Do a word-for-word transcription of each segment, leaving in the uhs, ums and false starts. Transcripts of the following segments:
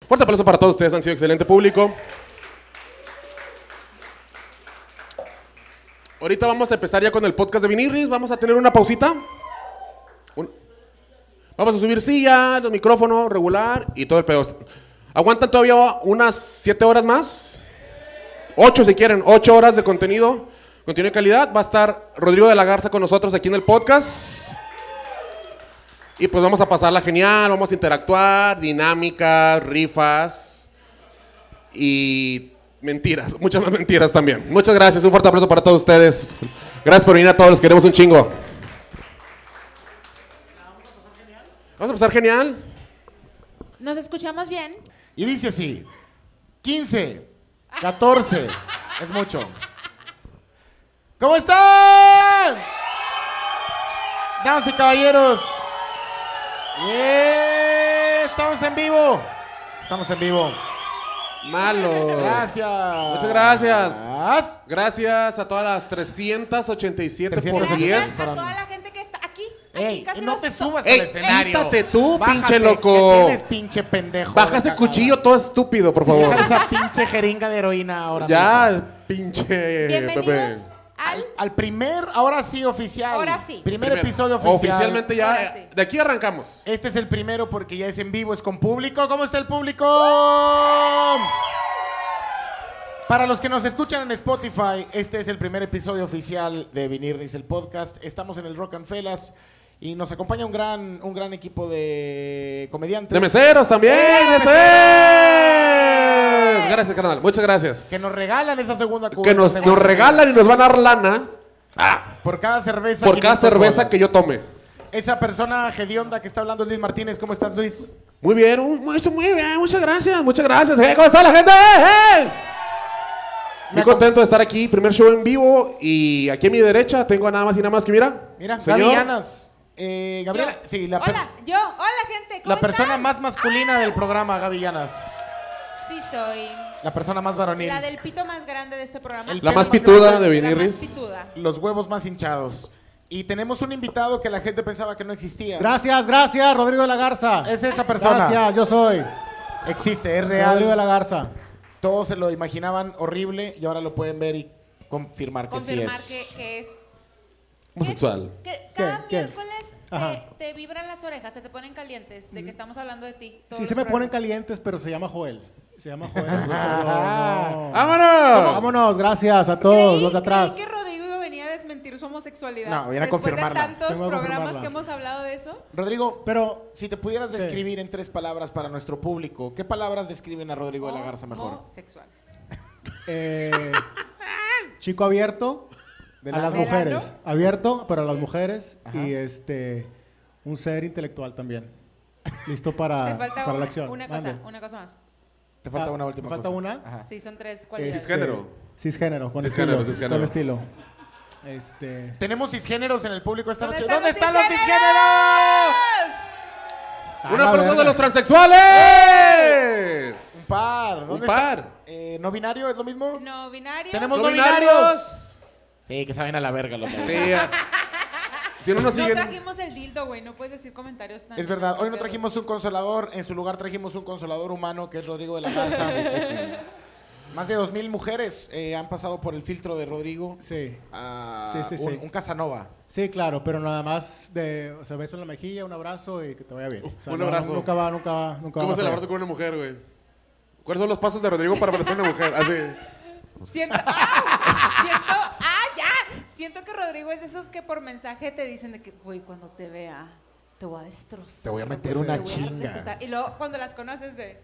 Fuerte aplauso para todos ustedes, han sido excelente público. Ahorita vamos a empezar ya con el podcast de Vinirris. Vamos a tener una pausita. Un... Vamos a subir silla, los micrófonos, regular y todo el pedo. ¿Aguantan todavía unas siete horas más? Ocho si quieren, ocho horas de contenido. Contenido de calidad. Va a estar Rodrigo de la Garza con nosotros aquí en el podcast. Y pues vamos a pasarla genial, vamos a interactuar, dinámicas, rifas y mentiras, muchas más mentiras también. Muchas gracias, un fuerte aplauso para todos ustedes. Gracias por venir a todos, los queremos un chingo. Vamos a pasar genial. ¿Nos escuchamos bien? Y dice así, quince, catorce, es mucho. ¿Cómo están? Damas y caballeros. Yeah, estamos en vivo. Estamos en vivo. Malos. Gracias. Muchas gracias. Gracias a todas las trescientas ochenta y siete por Gracias diez. a toda la gente que está aquí. aquí Ey, casi no los te to- subas Ey, al escenario. quítate tú, Bájate, pinche loco. que tienes pinche pendejo. Baja ese de cagada. cuchillo todo estúpido, por favor. Deja esa pinche jeringa de heroína ahora. Ya, mismo. pinche Pepe. Bienvenidos al... Al primer, ahora sí oficial. Ahora sí. Primer Primer- episodio oficial. Oficialmente ya, Ahora sí. de aquí arrancamos. Este es el primero porque ya es en vivo, es con público. ¿Cómo está el público? Para los que nos escuchan en Spotify, este es el primer episodio oficial de Vinirris, el podcast. Estamos en el Rock and Fellas y nos acompaña un gran, un gran equipo de comediantes. De meseros también, ¡Eh, meseros. Gracias, carnal, muchas gracias. Que nos regalan esa segunda cubeta. Que nos, segunda nos regalan y nos van a dar lana Por cada cerveza. por cada quinientas cerveza bolas. que yo tome. Esa persona hedionda que está hablando es Luis Martínez. ¿Cómo estás, Luis? Muy bien, muy, muy bien, muchas gracias, muchas gracias. Eh, ¿Cómo está la gente? ¡Eh, eh! Muy contento de estar aquí, primer show en vivo. Y aquí a mi derecha tengo nada más y nada más que mira. Mira, señor. Gaby Llanas. Eh, Gabriela, Yo. sí, la, per- Hola, yo. Hola, gente. ¿Cómo la persona están? más masculina del programa, Gaby Llanas. Sí soy. La persona más varonil. La del pito más grande de este programa. El La pelo más más pituda grande, de La más Vinirris. pituda. Los huevos más hinchados. Y tenemos un invitado que la gente pensaba que no existía. Gracias, gracias, Rodrigo de la Garza. Es esa persona. Gracias, yo soy Existe, es Rodrigo de real. la Garza. Todos se lo imaginaban horrible y ahora lo pueden ver y confirmar que Confirmar sí es. que, que es... Homosexual. Que cada ¿Quién? miércoles Ajá. te, te vibran las orejas, se te ponen calientes de que estamos hablando de ti. todos Sí los se me ponen programas. calientes, pero se llama Joel. Se llama Joel. No, no. ¡Vámonos! Vámonos, gracias a todos Creí- los de atrás. creí que Rodrigo iba a venir a desmentir su homosexualidad. No, viene a Después confirmarla. de tantos Vengo a programas confirmarla. que hemos hablado de eso. Rodrigo, Pero, si te pudieras Sí. describir en tres palabras para nuestro público, ¿qué palabras describen a Rodrigo de la Garza mejor? Homosexual. eh, chico abierto De a la- las ¿Del mujeres. ano? Abierto, pero a las mujeres. Ajá. Y este, un ser intelectual también. Listo para, Te falta para una, la acción. una cosa, Mande. una cosa más. Te falta Ah, una última ¿me falta cosa. una? Ajá. Sí, son tres cualidades. Este, Cisgénero. Cisgénero, con Cisgénero, estilo. cisgénero. Con estilo. Este. Tenemos cisgéneros en el público esta ¿Dónde noche. están ¿Dónde los están los cisgéneros? cisgéneros? ¡Un Ah, aplauso verga. de los transexuales! Un par. ¿Dónde Un está? par. Eh, ¿No binario es lo mismo? No binario. Tenemos ¡No no binarios! binarios. Sí, que saben a la verga los Sí. ah. Si no nos No siguen... trajimos el dildo, güey. No puedes decir comentarios tan. Es verdad, hoy no groseros. trajimos un consolador, en su lugar trajimos un consolador humano que es Rodrigo de la Garza. Más de dos mil mujeres eh, han pasado por el filtro de Rodrigo. Sí. a Sí, sí, un, sí. un Casanova. Sí, claro, pero nada más de, o sea, beso en la mejilla, un abrazo y que te vaya bien. O sea, Un no, abrazo. Nunca va, nunca va, nunca ¿Cómo va se el a abrazo con una mujer, güey? ¿Cuáles son los pasos de Rodrigo para abrazar a una mujer? Así. Siento, ¡ah! siento, ah, ya. Siento que Rodrigo es de esos que por mensaje te dicen de que, güey, cuando te vea, te voy a destrozar. Te voy a meter Te una voy a chinga. destrozar. Y luego cuando las conoces de,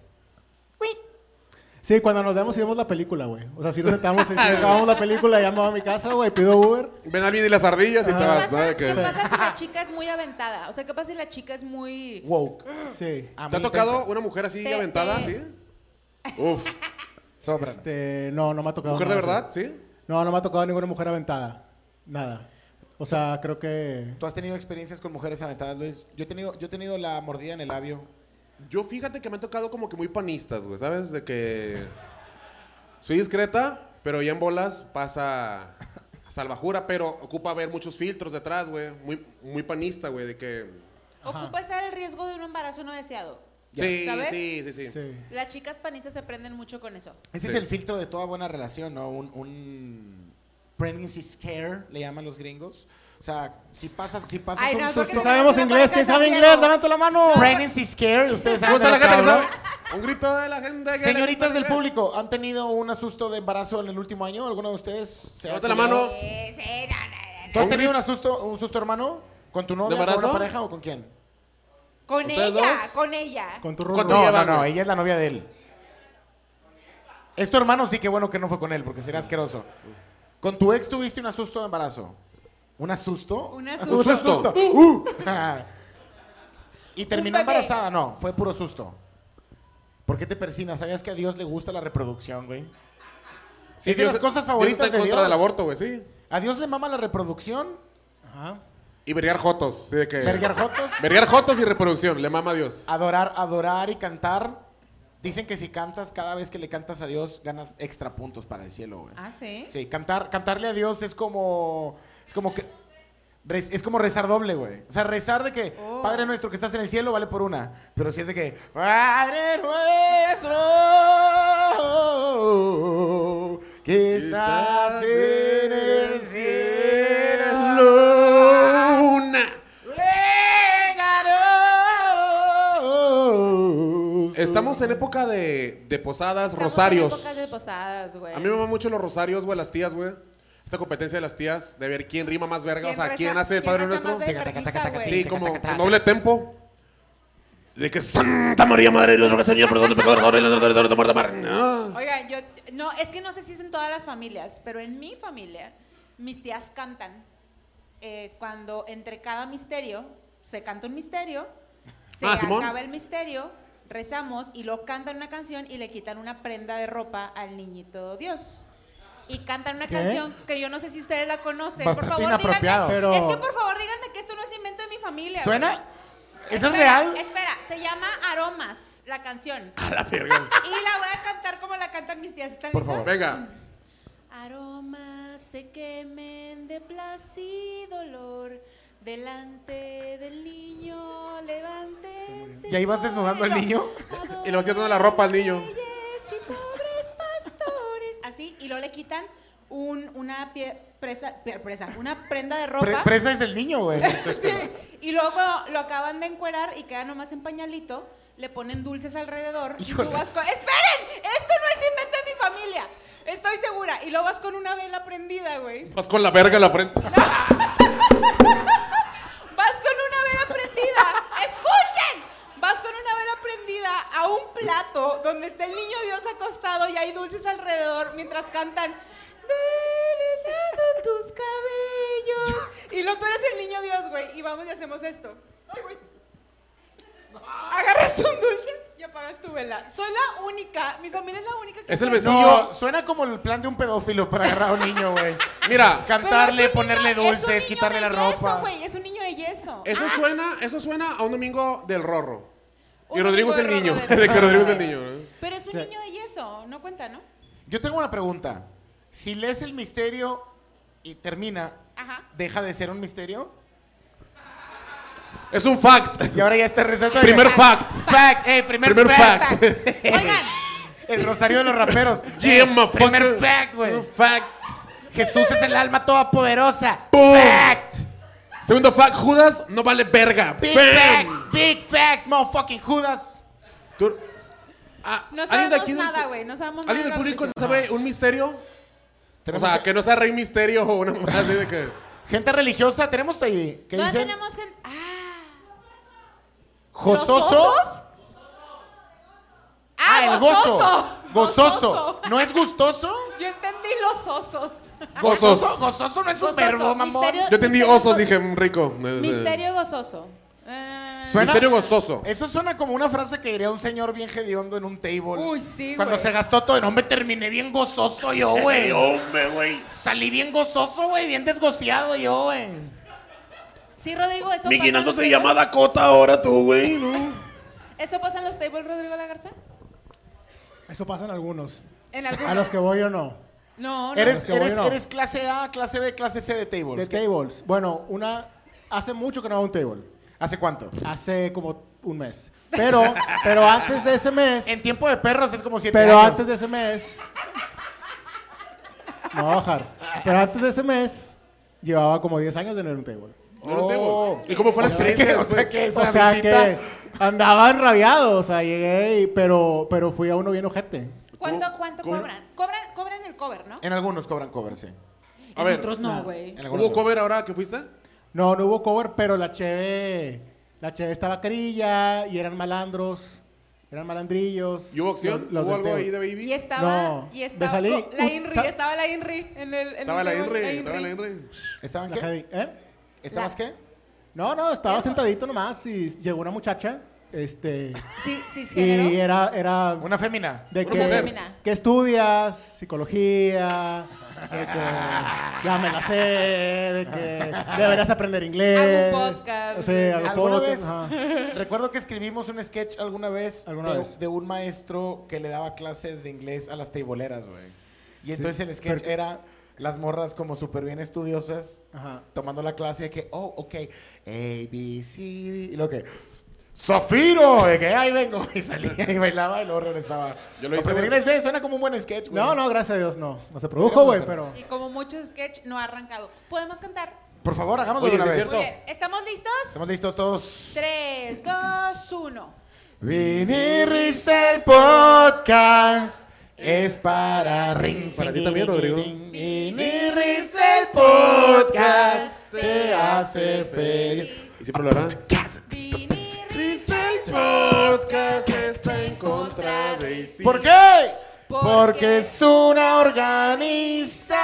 Sí, cuando nos vemos y vemos la película, güey. O sea, si nos sentamos y si acabamos la película, ya me voy a mi casa, güey, pido Uber. Ven a mí y las ardillas y te ¿qué vas, pasa, ¿no? De que- ¿qué pasa si la chica es muy aventada? O sea, ¿qué pasa si la chica es muy... Woke. Sí. A ¿Te ha mí tocado pensa- una mujer así Te- aventada? te- ¿Sí? Uf. Sobran. Este, no, no me ha tocado. ¿Mujer de nada verdad? así. ¿Sí? No, no me ha tocado ninguna mujer aventada. Nada. O sea, creo que... ¿Tú has tenido experiencias con mujeres aventadas, Luis? Yo he tenido, yo he tenido la mordida en el labio. Yo fíjate que me han tocado como que muy panistas, güey, ¿sabes? De que soy discreta, pero ya en bolas pasa a salvajura, pero ocupa haber muchos filtros detrás, güey. Muy, muy panista, güey, de que... Ocupa estar el riesgo de un embarazo no deseado. Sí, ¿Sabes? sí, sí, sí, Sí. Las chicas panistas se prenden mucho con eso. Ese Sí. es el filtro de toda buena relación, ¿no? Un, un pregnancy scare, le llaman los gringos. O sea, si pasas, si pasas Ay, un no, susto... porque No sabemos Una inglés. pareja ¿Quién sabe San inglés? Diego. Levanta la mano. Pregnancy scare, ustedes ¿Cómo saben está la de gente lo que que sabe? hablo. Un grito de la gente que le Señoritas gusta del el inglés. público, ¿han tenido un susto de embarazo en el último año? ¿Alguno de ustedes? se ha Levanta la culiado? mano. Sí, sí, no, no, no. ¿Tú has ¿Un tenido grito? un susto, un susto, hermano? ¿Con tu novia, ¿De con embarazo? una pareja o con quién? Con ¿Ustedes ella, dos? con ella. Con tu ¿Cuánto rubro. No, llevan, no, no, güey? ella es la novia de él. Es tu hermano, sí, que bueno que no fue con él, porque sería asqueroso. ¿Con tu ex tuviste un susto de embarazo? ¿Un asusto? Un Un asusto. susto. Uh. ¿Y terminó Un bebé. embarazada? No, fue puro susto. ¿Por qué te persinas? ¿Sabías que a Dios le gusta la reproducción, güey? Sí, es de las cosas favoritas Dios está en de contra Dios. del aborto, güey, sí. ¿A Dios le mama la reproducción? Ajá. Y vergar jotos. Sí, de que... ¿Vergar jotos? Vergar jotos y reproducción. Le mama a Dios. Adorar, adorar y cantar. Dicen que si cantas, cada vez que le cantas a Dios, ganas extra puntos para el cielo, güey. Ah, ¿sí? Sí, cantar, cantarle a Dios es como. Es como que. rez- Es como rezar doble, güey. O sea, rezar de que Oh. Padre nuestro que estás en el cielo vale por una. Pero si es de que Padre nuestro que estás en el cielo. Luna. Vénganos. Estamos en época de, de posadas, Estamos rosarios. en épocas de posadas, güey. A mí me van mucho los rosarios, güey, las tías, güey. Esta competencia de las tías, de ver quién rima más verga, o sea, reza- quién hace el quién Padre reza Nuestro. más de vergüenza, güey? Sí, como con doble tempo. De que Santa María, Madre de Dios, ruega Señor, perdón de pecadores, ahora y en la hora de nuestra muerte. Amén. Ah. Oigan, yo, no, es que no sé si es en todas las familias, pero en mi familia, mis tías cantan. Eh, cuando entre cada misterio, se canta un misterio, se Ah, Simón. acaba el misterio, rezamos y luego cantan una canción y le quitan una prenda de ropa al niñito Dios. Y cantan una ¿Qué? canción que yo no sé si ustedes la conocen. Bastante por favor, inapropiado. díganme. Pero- Es que por favor díganme que esto no es invento de mi familia. ¿Suena? güey. ¿Eso es Espera, real? Espera, se llama Aromas, la canción. A la verga. Y la voy a cantar como la cantan mis tías. ¿Están Por listos? favor. Venga. Aromas se quemen de placer y dolor. Delante del niño, levántense. ¿Y ahí vas desnudando al fuego, niño? Y le vas quitando la ropa al niño. reyes y pobres pastores. Así, y luego le quitan un, una pie- presa, pie- presa, una prenda de ropa. Pre- presa es el niño, güey. Sí. Y luego cuando lo acaban de encuerar y queda nomás en pañalito, le ponen dulces alrededor. Híjole. Y tú vas con... ¡Esperen! Esto no es invento de mi familia. Estoy segura. Y luego vas con una vela prendida, güey. Vas con la verga en la frente. Vas con una vela prendida. ¡Escuchen! Vas con una vela prendida a un plato donde está el niño Dios acostado y hay dulces alrededor mientras cantan "Deletando tus cabellos". Y luego tú eres el niño Dios, güey. Y vamos y hacemos esto. Ay, güey. Agarras un dulce y apagas tu vela. Soy la única. Mi familia es la única que Es el hace eso. vecino. No, suena como el plan de un pedófilo para agarrar a un niño, güey. Mira, Pero Cantarle, es un ponerle niño- es un dulces, niño quitarle de la yeso, ropa. güey, es un niño de yeso. eso Ah, suena, eso suena a un domingo del Rorro. Un Y Rodrigo es el domingo de niño. Rorro De de- que Rodrigo es el niño. ¿no? Pero es un niño de yeso, no cuenta, ¿no? Yo tengo una pregunta. Si lees el misterio y termina, Ajá. ¿deja de ser un misterio? Es un fact. Y ahora ya está resuelto. Primer fact. Fact, eh, primer, Primer fact. fact. Oigan, El rosario de los raperos. Yeah, Eh, motherfucker. primer fact, güey. Un fact. Jesús es el alma todopoderosa. Boom. Fact. Segundo fact, Judas no vale verga. Big Bam. facts, big facts, motherfucking Judas. Tú- ah, no ¿alguien de sabemos aquí del- nada, güey, no sabemos nada. ¿Alguien de del la público religión. sabe un misterio? O Tenemos sea, que- que no sea Rey Misterio o una más así de que... Gente religiosa, tenemos ahí. ¿Qué ¿Dónde dicen? tenemos gente? Ah, Jososo. ¿los osos? Ah, el gozoso. gozo. Gozoso. ¿No es gustoso? Yo entendí los osos. Gozoso. Gozoso no es un Gozoso, verbo, mamón. misterio- Yo entendí misterio osos, go- dije, mm, rico. Misterio gozoso. Eh, Suena- Misterio gozoso. Eso suena como una frase que diría un señor bien hediondo en un table. Uy, sí, Cuando güey. se gastó todo. No, me terminé bien gozoso yo, güey. Hombre, güey. Salí bien gozoso, güey. Bien desgociado yo, güey. Sí, Rodrigo, eso Mi pasa en guinaldo los se tables. llama Dakota ahora tú, güey, ¿no? ¿Eso pasa en los tables, Rodrigo Lagarza? Eso pasa en algunos. En algunos. A los que voy yo no. No, no. ¿Eres, que voy, eres, no. eres clase A, clase B, clase C de tables. De ¿Qué- tables. Bueno, una... Hace mucho que no hago un table. ¿Hace cuánto? Hace como un mes. Pero, pero antes de ese mes... En tiempo de perros es como siete Pero años. antes de ese mes... No voy a bajar. Pero antes de ese mes, llevaba como diez años de Nerd Table. No lo Oh. tengo. ¿Y cómo fue la O sea experiencia que- o sea después? que esa O sea visita- que andaba enrabiado, o sea, llegué, y- pero, pero fui a uno bien ojete. ¿Cuánto, ¿Cómo- cuánto cómo? cobran? cobran? Cobran el cover, ¿no? En algunos cobran cover, sí. A En ver, otros no, no. güey. En algunos ¿hubo cover ahora que fuiste? No, no hubo cover, pero la cheve, la cheve estaba carilla y eran malandros, eran malandrillos. ¿Y hubo acción? Los- los ¿Hubo del algo table. ahí de baby? Y estaba, No, y me estaba salí. co- la Uh, Inri, sa- estaba la Inri en el en Estaba el la table, Inri, estaba la Inri. ¿Estaban La qué? Jedi- ¿eh? ¿Estabas La- qué? No, no, estaba Eso. sentadito nomás y llegó una muchacha, este, Sí, sí, género. y era, era Una fémina. de Una que, mujer. ¿qué estudias? Psicología, de que ya me la sé, de que deberías aprender inglés. Algún podcast. Sí, algún ¿Alguna podcast, vez? ajá. Recuerdo que escribimos un sketch alguna vez, ¿Alguna de, vez? de un maestro que le daba clases de inglés a las teiboleras, güey. Y entonces el sketch pero- era las morras como súper bien estudiosas, Ajá. tomando la clase de que, oh, ok, A, B, C, D, y lo que, ¡Zafiro! De que ahí vengo. Y salía y bailaba y luego regresaba. Yo lo hice, Aprender güey. inglés, ve, suena como un buen sketch, güey. No, no, gracias a Dios, no. No se produjo, Podríamos güey, hacerlo. pero... Y como muchos sketch no ha arrancado. ¿Podemos cantar? Por favor, hagámoslo Oye, de una sí es vez. cierto. Muy bien. ¿Estamos listos? ¿Estamos listos todos? Tres, dos, uno. Vinirris el podcast es para ring. Para ti también, Rodrigo. Vinirris el podcast te hace feliz. Y siempre lo hará. Vinirris el podcast está en contra de Isis. ¿Por qué? Porque- Porque es una organización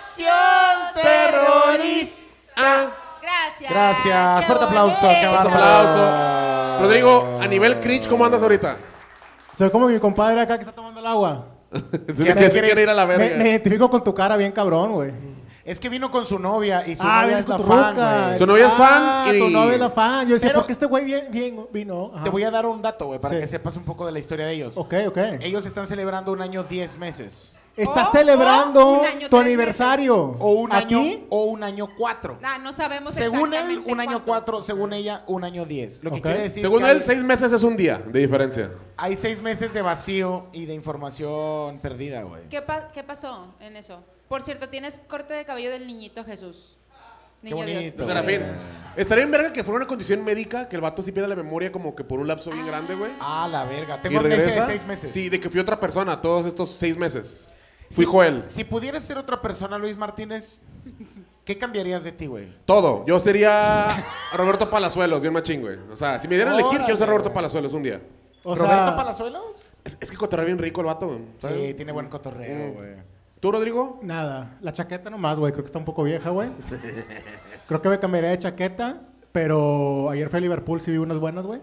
terrorista. Gracias. Gracias. Qué Fuerte aplauso. bonito. Qué Fuerte bárbaro. aplauso. Rodrigo, a nivel cringe, ¿cómo andas ahorita? Soy como mi compadre acá que está tomando el agua. Que se quiere ir a la Me, me verga. identifico con tu cara bien cabrón, güey. Es que vino con su novia y su Ah, novia vienes es la con tu fan, ruca. güey. Su novia es fan Ah, y- tu novia es la fan. Yo decía, Pero- ¿por qué este güey bien, bien vino? Ajá. Te voy a dar un dato, güey, para Sí. que sepas un poco de la historia de ellos. Ok, ok. Ellos están celebrando un año diez meses. Estás O- celebrando o un año, tu tres aniversario. O un ¿Aquí? año o un año cuatro. Ah, no sabemos Según él, exactamente un año cuánto. cuatro, según ella, un año diez. Lo que Ok. quiere decir Según que él, hay, seis meses es un día de diferencia. hay seis meses de vacío y de información perdida, güey. ¿Qué, pa- ¿Qué pasó en eso? Por cierto, tienes corte de cabello del niñito Jesús. Niño bonito. Dios. O sea, Serafín. Estaría en verga que fuera una condición médica que el vato sí pierda la memoria como que por un lapso bien grande, güey. Ah, la verga. Y Tengo amnesia regresa. de seis meses. Sí, de que fui otra persona todos estos seis meses. Fui Joel. Si pudieras ser otra persona, Luis Martínez, ¿qué cambiarías de ti, güey? Todo. Yo sería Roberto Palazuelos, bien machín, güey. O sea, si me dieran a elegir, Órale, quiero ser Roberto güey. Palazuelos un día. O ¿Roberto sea, Palazuelos? Es, es que cotorrea bien rico el vato, güey. Sí, ¿sabes? tiene buen cotorreo, Mm. güey. ¿Tú, Rodrigo? nada. La chaqueta nomás, güey. Creo que está un poco vieja, güey. Creo que me cambiaría de chaqueta, pero ayer fui a Liverpool, sí vi unas buenas, güey.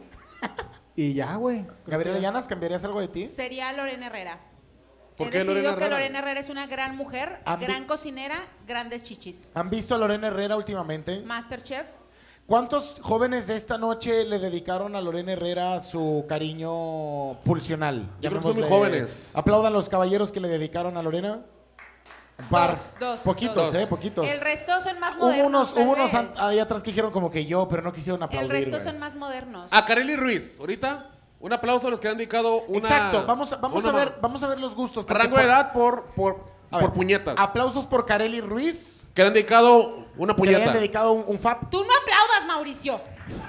Y ya, güey. Creo Gabriela que- Llanas, ¿cambiarías algo de ti? Sería Lorena Herrera. ¿Por He qué decidido Lorena que Herrera? Lorena Herrera es una gran mujer, Ambi- gran cocinera, grandes chichis. ¿Han visto a Lorena Herrera últimamente? Masterchef. ¿Cuántos jóvenes de esta noche le dedicaron a Lorena Herrera su cariño pulsional? Yo creo que son muy Llamémosle- jóvenes. Aplaudan los caballeros que le dedicaron a Lorena. Un par. Dos, dos, Poquitos, dos. eh, poquitos. El resto son más Hubo modernos. unos, tal hubo unos an- vez. ahí atrás que dijeron como que yo, pero no quisieron El aplaudir. resto güey. son más modernos. A Kareli Ruiz, ahorita, un aplauso a los que han dedicado una... Exacto, vamos a, vamos una a ver, ma- vamos a ver los gustos. porque Rango de por- edad por, por, a ver, por puñetas. Aplausos por Kareli Ruiz, Que le han dedicado una que le puñeta. hayan dedicado un, un fab. Tú no aplaudas, Mauricio.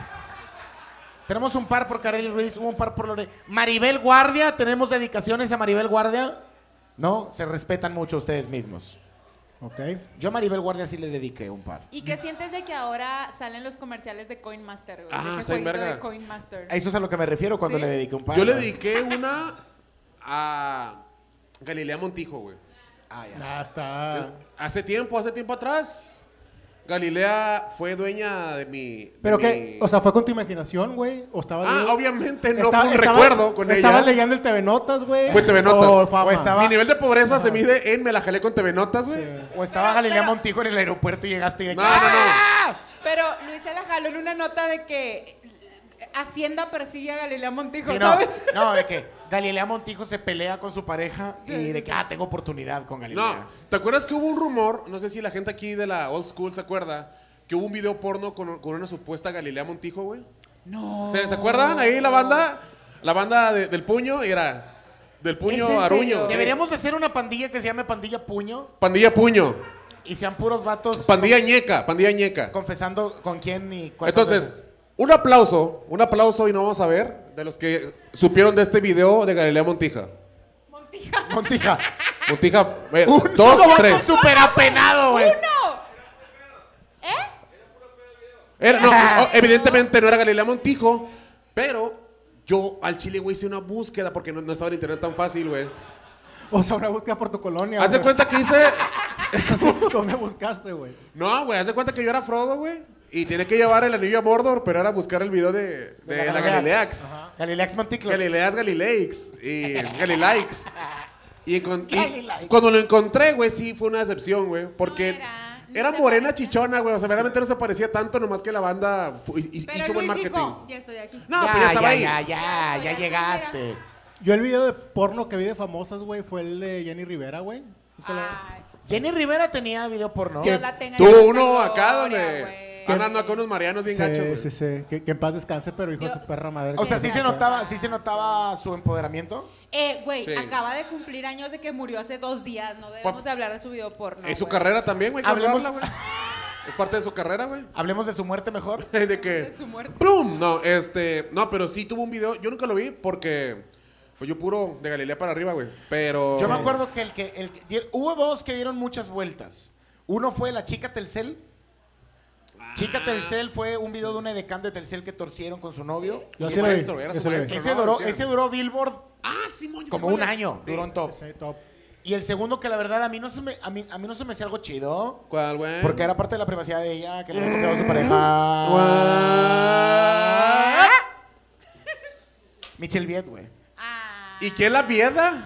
Tenemos un par por Kareli Ruiz, hubo un par por Lorena. Maribel Guardia, tenemos dedicaciones a Maribel Guardia. No, se respetan mucho ustedes mismos. Ok. Yo a Maribel Guardia sí le dediqué un par. ¿Y qué sientes de que ahora salen los comerciales de Coin Master? güey? Ah, De ese está bien jueguito verga. de Coin Master. A eso es a lo que me refiero cuando ¿Sí? le dediqué un par. Yo le güey. dediqué una a Galilea Montijo, güey. Ah, ya. Ya está. Hace tiempo, hace tiempo atrás, Galilea fue dueña de mi... de ¿Pero mi- qué? O sea, ¿fue con tu imaginación, güey? ¿O estabas Ah, leyendo- obviamente no Estaba- fue un estaba- recuerdo con ¿Estabas ella. leyendo el T V Notas, güey? Fue T V Notas. O fama. O estaba- Mi nivel de pobreza se mide en me la jalé con T V Notas, güey. Sí. O estaba Pero- Galilea pero- Montijo en el aeropuerto y llegaste y de que, No, no, no. ¡Ah! Pero Luis se la jaló en una nota de que Hacienda persigue a Galilea Montijo, Sí, no, ¿sabes? no, de que Galilea Montijo se pelea con su pareja y de que, ah, tengo oportunidad con Galilea. No, ¿te acuerdas que hubo un rumor? No sé si la gente aquí de la old school se acuerda. Que hubo un video porno con, con una supuesta Galilea Montijo, güey. No. ¿Se, ¿se acuerdan? Ahí la banda, la banda de- del puño, y era del ¿Es puño en Aruño. serio? Sí. Deberíamos de hacer una pandilla que se llame Pandilla Puño Pandilla Puño, y sean puros vatos pandilla ñeca, pandilla ñeca. confesando con quién y cuántas Entonces, veces. un aplauso, un aplauso y no vamos a ver de los que supieron de este video de Galilea Montija. Montija. Montija. Montija, eh, Un dos solo o vato tres. súper apenado, güey. ¡Uno! ¿Eh? Era- no, o- evidentemente no era Galilea Montijo, pero yo al chile, güey, hice una búsqueda porque no, no estaba en internet tan fácil, güey. O sea, una búsqueda por tu colonia. Haz de güey. cuenta que hice... ¿Dónde buscaste, güey? No, güey, haz de cuenta que yo era Frodo, güey. Y tenía que llevar el anillo a Mordor, pero era buscar el video de, de la Galileax. Ajá. Galileax Monticlo. Galileas Galileix y Galileix. Y, encon- y Galileix. cuando lo encontré, güey, sí fue una decepción, güey. Porque No era, ni era se morena parecía. chichona, güey. O sea, verdaderamente no se parecía tanto, nomás que la banda fu- hi- Pero hizo buen Luis marketing. dijo, ya estoy aquí. No, ya, pues ya estaba ya, ahí. ya, ya, Ya ya estoy aquí, llegaste. Yo el video de porno que vi de famosas, güey, fue el de Jenny Rivera, güey. Ay, Jenny Rivera tenía video porno. Dios la tenga en Tuvo la uno acá gloria, donde güey. andando con unos marianos bien Sí, gachos, güey. sí, sí. Que, que en paz descanse, pero hijo de Yo- su perra madre. O sea, sí se Descansa. notaba, sí se notaba su empoderamiento. Eh, güey, Sí. acaba de cumplir años de que murió hace dos días. No debemos Pa- de hablar de su video porno. Es su güey. carrera también, güey. hay que Hablemos- hablarla, güey. Es parte de su carrera, güey. Hablemos de su muerte mejor. De que... De su muerte. ¡Plum! No, este... No, pero sí tuvo un video. Yo nunca lo vi porque... Pues yo puro de Galilea para arriba, güey. Pero... Yo me acuerdo que el que, el que- di- hubo dos que dieron muchas vueltas. Uno fue la chica Telcel. Chica Telcel fue un video de una edecán de Telcel que torcieron con su novio. Yo Su sí lo vi, maestro, era yo su sí lo vi. maestro. Ese no, duró, decía. ese duró Billboard Ah, sí, mo, yo sé como cuál un es. año. Sí. Duró en top. Sí, top. Y el segundo que la verdad a mí no se me, a mí, a mí no se me hacía algo chido. ¿Cuál, güey? Porque era parte de la privacidad de ella, que le había tocado a su Mm. pareja. Michelle Viet, güey. Ah. ¿Y quién la piedra?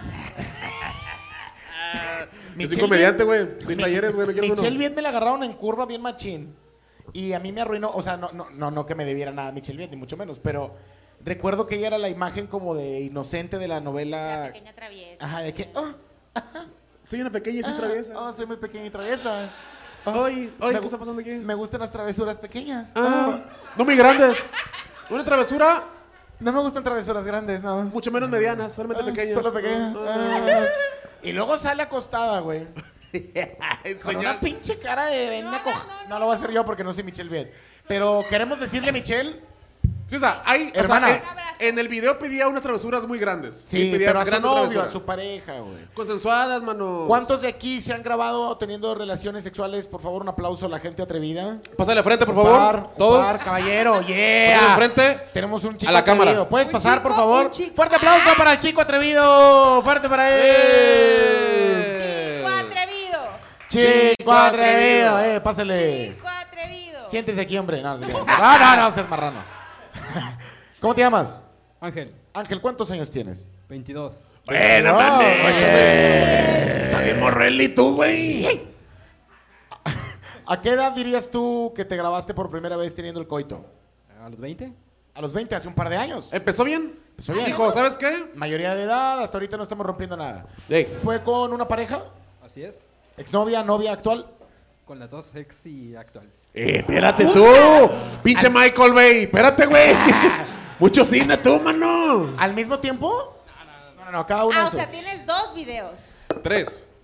Yo soy Michelle comediante, Viet- güey. Doy Mi- talleres, güey. No quiero Michelle uno. Viet me la agarraron en curva bien machín. Y a mí me arruinó, o sea, no, no, no, no que me debiera nada a Michelle Viet, ni mucho menos, pero recuerdo que ella era la imagen como de inocente de la novela. La pequeña traviesa. Ajá, de que, oh, Soy una pequeña y soy ah, traviesa. oh, soy muy pequeña y traviesa. Oh, Oye, oye, me ¿qué gu- está pasando aquí? Me gustan las travesuras pequeñas. Ah, no muy grandes. Una travesura, Oh, no me gustan travesuras grandes, no. mucho menos medianas, solamente Ah, pequeñas. Solo pequeñas. Ah. Ah. Y luego sale acostada, güey. Con Señor. una pinche cara de ven No, a coj- no, no, No lo voy a hacer yo porque no soy Michelle Viet. Pero queremos decirle a Michelle. Sí, o sea, hay, o sea, Hermana. eh, en el video pedía unas travesuras muy grandes. Sí, pedía pero a su grandes novio, travesuras. a su pareja, güey. Consensuadas, mano. ¿Cuántos de aquí se han grabado teniendo relaciones sexuales? Por favor, un aplauso a la gente atrevida. Pásale al frente, por favor. Par, Todos. par, caballero, Pásale yeah. al frente. Tenemos un chico A la atrevido. cámara. ¿Puedes Un pasar, chico, por favor? un chico. Fuerte aplauso para el chico atrevido. Fuerte para él. ¡Eh! Chico atrevido. Chico atrevido, eh, pásale. Chico atrevido. Siéntese aquí, hombre. No, no, se queda. no, no, no, seas marrano. ¿Cómo te llamas? Ángel, Ángel, ¿cuántos años tienes? veintidós. Buena, Oh, mané. oye. Está bien morreli tú, güey. ¿A qué edad dirías tú que te grabaste por primera vez teniendo el coito? ¿A los veinte? A los veinte, hace un par de años. ¿Empezó bien? Empezó bien. Dijo, ¿sabes qué? Mayoría de edad, hasta ahorita no estamos rompiendo nada. Ey. ¿Fue con una pareja? Así es. ¿Exnovia, novia actual? Con las dos ex y actual. Eh, espérate tú. Pinche Michael Bay. Espérate, güey. Mucho cine tú, mano. ¿Al mismo tiempo? No, no, no, cada uno. Ah, en o su- sea, tienes dos videos. Tres.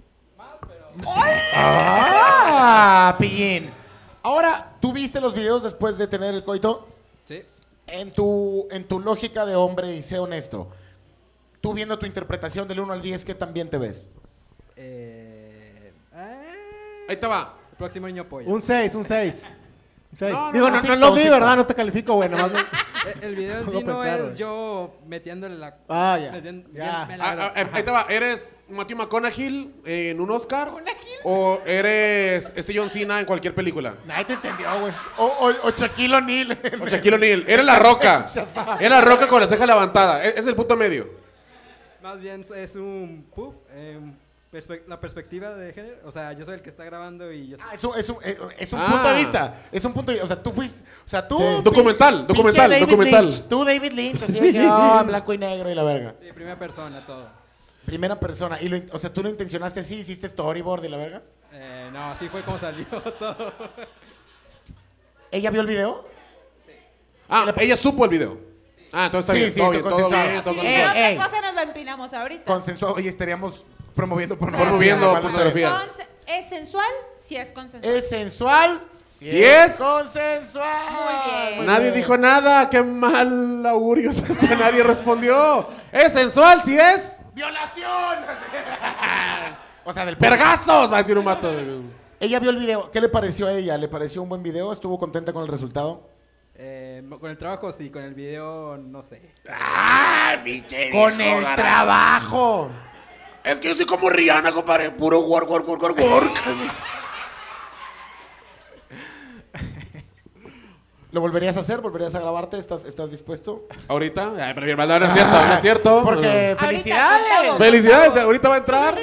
¡Ah! Pillín. Ahora, ¿tú viste los videos después de tener el coito? Sí. En tu, en tu lógica de hombre, y sé honesto, tú viendo tu interpretación del uno al diez, ¿qué tan bien te ves? Eh, eh, Ahí te va. el próximo niño apoya. Un seis, un seis. Un seis. No, no, Digo, no, no, no, sexto, lo vi, sexto. ¿verdad? No te califico, güey. Nomás me- El, el video en Puedo sí no pensar, es güey. yo metiéndole la... Ah, ya. metien- Ya. me la- Ah, ah, eh, ahí te va. ¿Eres Matthew McConaughey en un Oscar? ¿O eres este John Cena en cualquier película? Nadie te entendió, güey. O, o, o Shaquille O'Neal. O Shaquille O'Neal. Eres la roca. Ya sabes. Eres la roca con la ceja levantada. Es, es el punto medio. Más bien es un... puff, eh, perspe- la perspectiva de género. O sea, yo soy el que está grabando y yo soy... Ah, es un, es un, eh, es un Ah. punto de vista. Es un punto de vista. O sea, tú fuiste. O sea, tú. Sí. pi- Documental, pinche documental, David documental. Lynch, tú, David Lynch, así de que, oh, blanco y negro y la verga. Sí, primera persona, todo. Primera persona. Y lo, in- o sea, tú lo intencionaste así, hiciste storyboard y la verga. Eh, no, así fue como salió todo. ¿Ella vio el video? Ah, ella supo el video. Ah, entonces está Sí, bien, sí, todo fue bien, todo consensuado. bien, todo Si Eh, dijeron consensuado. ey. otra cosa, nos lo empinamos ahorita. Consensuado. Oye, estaríamos promoviendo pornografía. Promoviendo Igual pornografía. ustedes. Conse- ¿Es sensual? Sí, es consensual. Es sensual. Sí ¿Y es? consensual. Muy bien. Nadie dijo nada, qué mal augurio es este, nadie respondió. ¿Es sensual? ¿Sí es? ¡Violación! O sea, del ¡Vergazos! Va a decir un mato. Ella vio el video. ¿Qué le pareció a ella? ¿Le pareció un buen video? ¿Estuvo contenta con el resultado? Eh, con el trabajo sí, con el video no sé. ¡Ah, pinche ¡Con viejo el garaje! trabajo! Es que yo soy como Rihanna, compadre. Puro work, work, work, work, work. ¿Lo volverías a hacer? ¿Volverías a grabarte? ¿Estás, estás dispuesto? ¿Ahorita? Ay, pero mi hermano, no es cierto, no es cierto. Porque Ahorita, felicidades. contamos. Felicidades, ahorita va a entrar.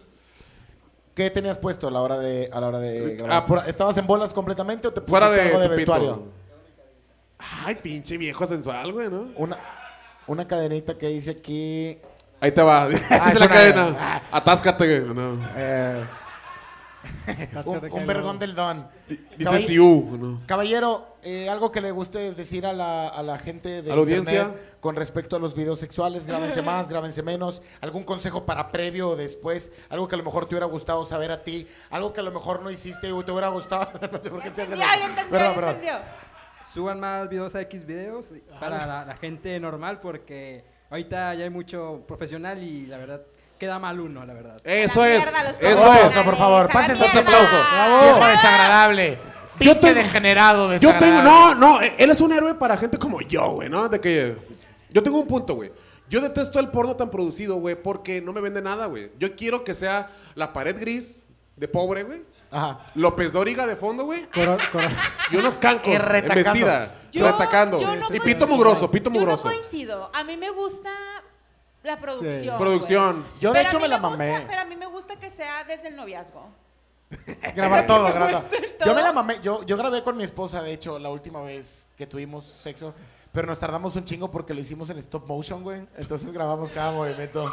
¿Qué tenías puesto a la hora de, a la hora de grabar? Ah, Pura- ¿Estabas en bolas completamente o te pusiste Fuera de, algo de Tepito. vestuario? Ay, pinche viejo sensual, güey, ¿no? Una, una cadenita que dice aquí... Ahí te va. Ah, Dice es la una- cadena. ah. Atáscate, güey. No. eh, un, Atáscate que un no. vergón del don. Dice Caball- Siu, ¿no? Caballero, eh, algo que le guste decir a la, a la gente de ¿A la audiencia? internet con respecto a los videos sexuales, grábense más, grábense menos, algún consejo para previo o después, algo que a lo mejor te hubiera gustado saber a ti, algo que a lo mejor no hiciste y te hubiera gustado, no sé por qué estoy haciendo Ya, ya entendió, Perdón, ya perdón. entendió. Suban más videos a X videos Ah, para la, la gente normal porque ahorita ya hay mucho profesional y la verdad queda mal uno, la verdad. Eso La es. mierda, los Eso profesionales. es. por favor, ¡A la pásense mierda! otro aplauso. Viejo desagradable, pinche tengo- degenerado Yo desagradable. tengo, no, no, él es un héroe para gente como yo, güey, ¿no? De que yo tengo un punto, güey. Yo detesto el porno tan producido, güey, porque no me vende nada, güey. Yo quiero que sea la pared gris de pobre, güey. Ajá. López Dóriga de fondo, güey. Coro- coro- Y unos cancos Y en retacando. vestida. Yo- retacando. yo no y pito coincido. mugroso, pito mugroso. Yo no coincido. A mí me gusta la producción. Producción. güey. Yo de Pero hecho a mí me la gusta- mamé. Pero a mí me gusta que sea desde el noviazgo. Grabar todo, me grabar todo. muestre Yo todo. me la mamé, yo, yo grabé con mi esposa, de hecho, la última vez que tuvimos sexo, pero nos tardamos un chingo porque lo hicimos en stop motion, güey. Entonces grabamos cada movimiento.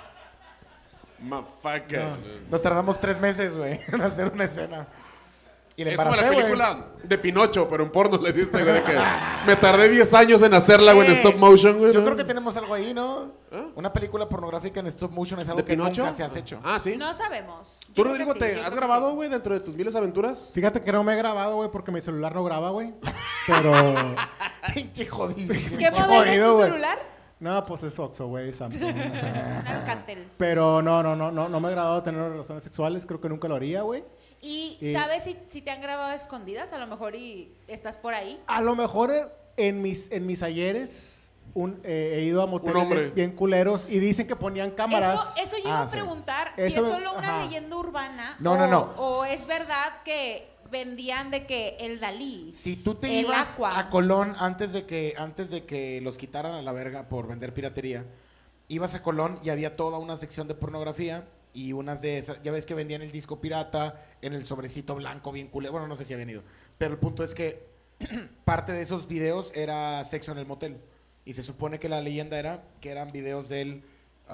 Motherfucker. Nos tardamos tres meses, güey, en hacer una escena. Y le Es como la embaracé, güey. película de Pinocho, pero en porno le hiciste, güey, de que me tardé diez años en hacerla, güey, en Eh, stop motion, güey. Yo ¿no? creo que tenemos algo ahí, ¿no? ¿Ah? Una película pornográfica en stop motion es algo ¿De que Pinocho? nunca se has hecho. Ah, sí. No sabemos. Yo ¿Tú, creo que Rodrigo, sí, te yo has creo que grabado, sí. güey, dentro de tus miles aventuras? Fíjate que no me he grabado, güey, porque mi celular no graba, güey. Pero... Pinche jodido. ¿Qué modelo es tu güey. celular? No, pues es Oxxo, güey, Samsung. Un Alcatel. Pero no, no, no, no, no me he grabado de tener relaciones sexuales. Creo que nunca lo haría, güey. ¿Y Y- sabes si, si te han grabado a escondidas? A lo mejor y estás por ahí. A lo mejor eh, en mis, en mis ayeres un, eh, he ido a moteles hombre. bien, bien culeros y dicen que ponían cámaras. Eso, eso yo iba Ah, a sí. preguntar si Eso- es solo una ajá. leyenda urbana No, o, no, no. o es verdad que vendían de que el Dalí, Si tú te el ibas Aqua. a Colón antes de que antes de que los quitaran a la verga por vender piratería, ibas a Colón y había toda una sección de pornografía y unas de esas, ya ves que vendían el disco pirata en el sobrecito blanco bien culero. Bueno, no sé si habían ido, pero el punto es que parte de esos videos era sexo en el motel y se supone que la leyenda era que eran videos del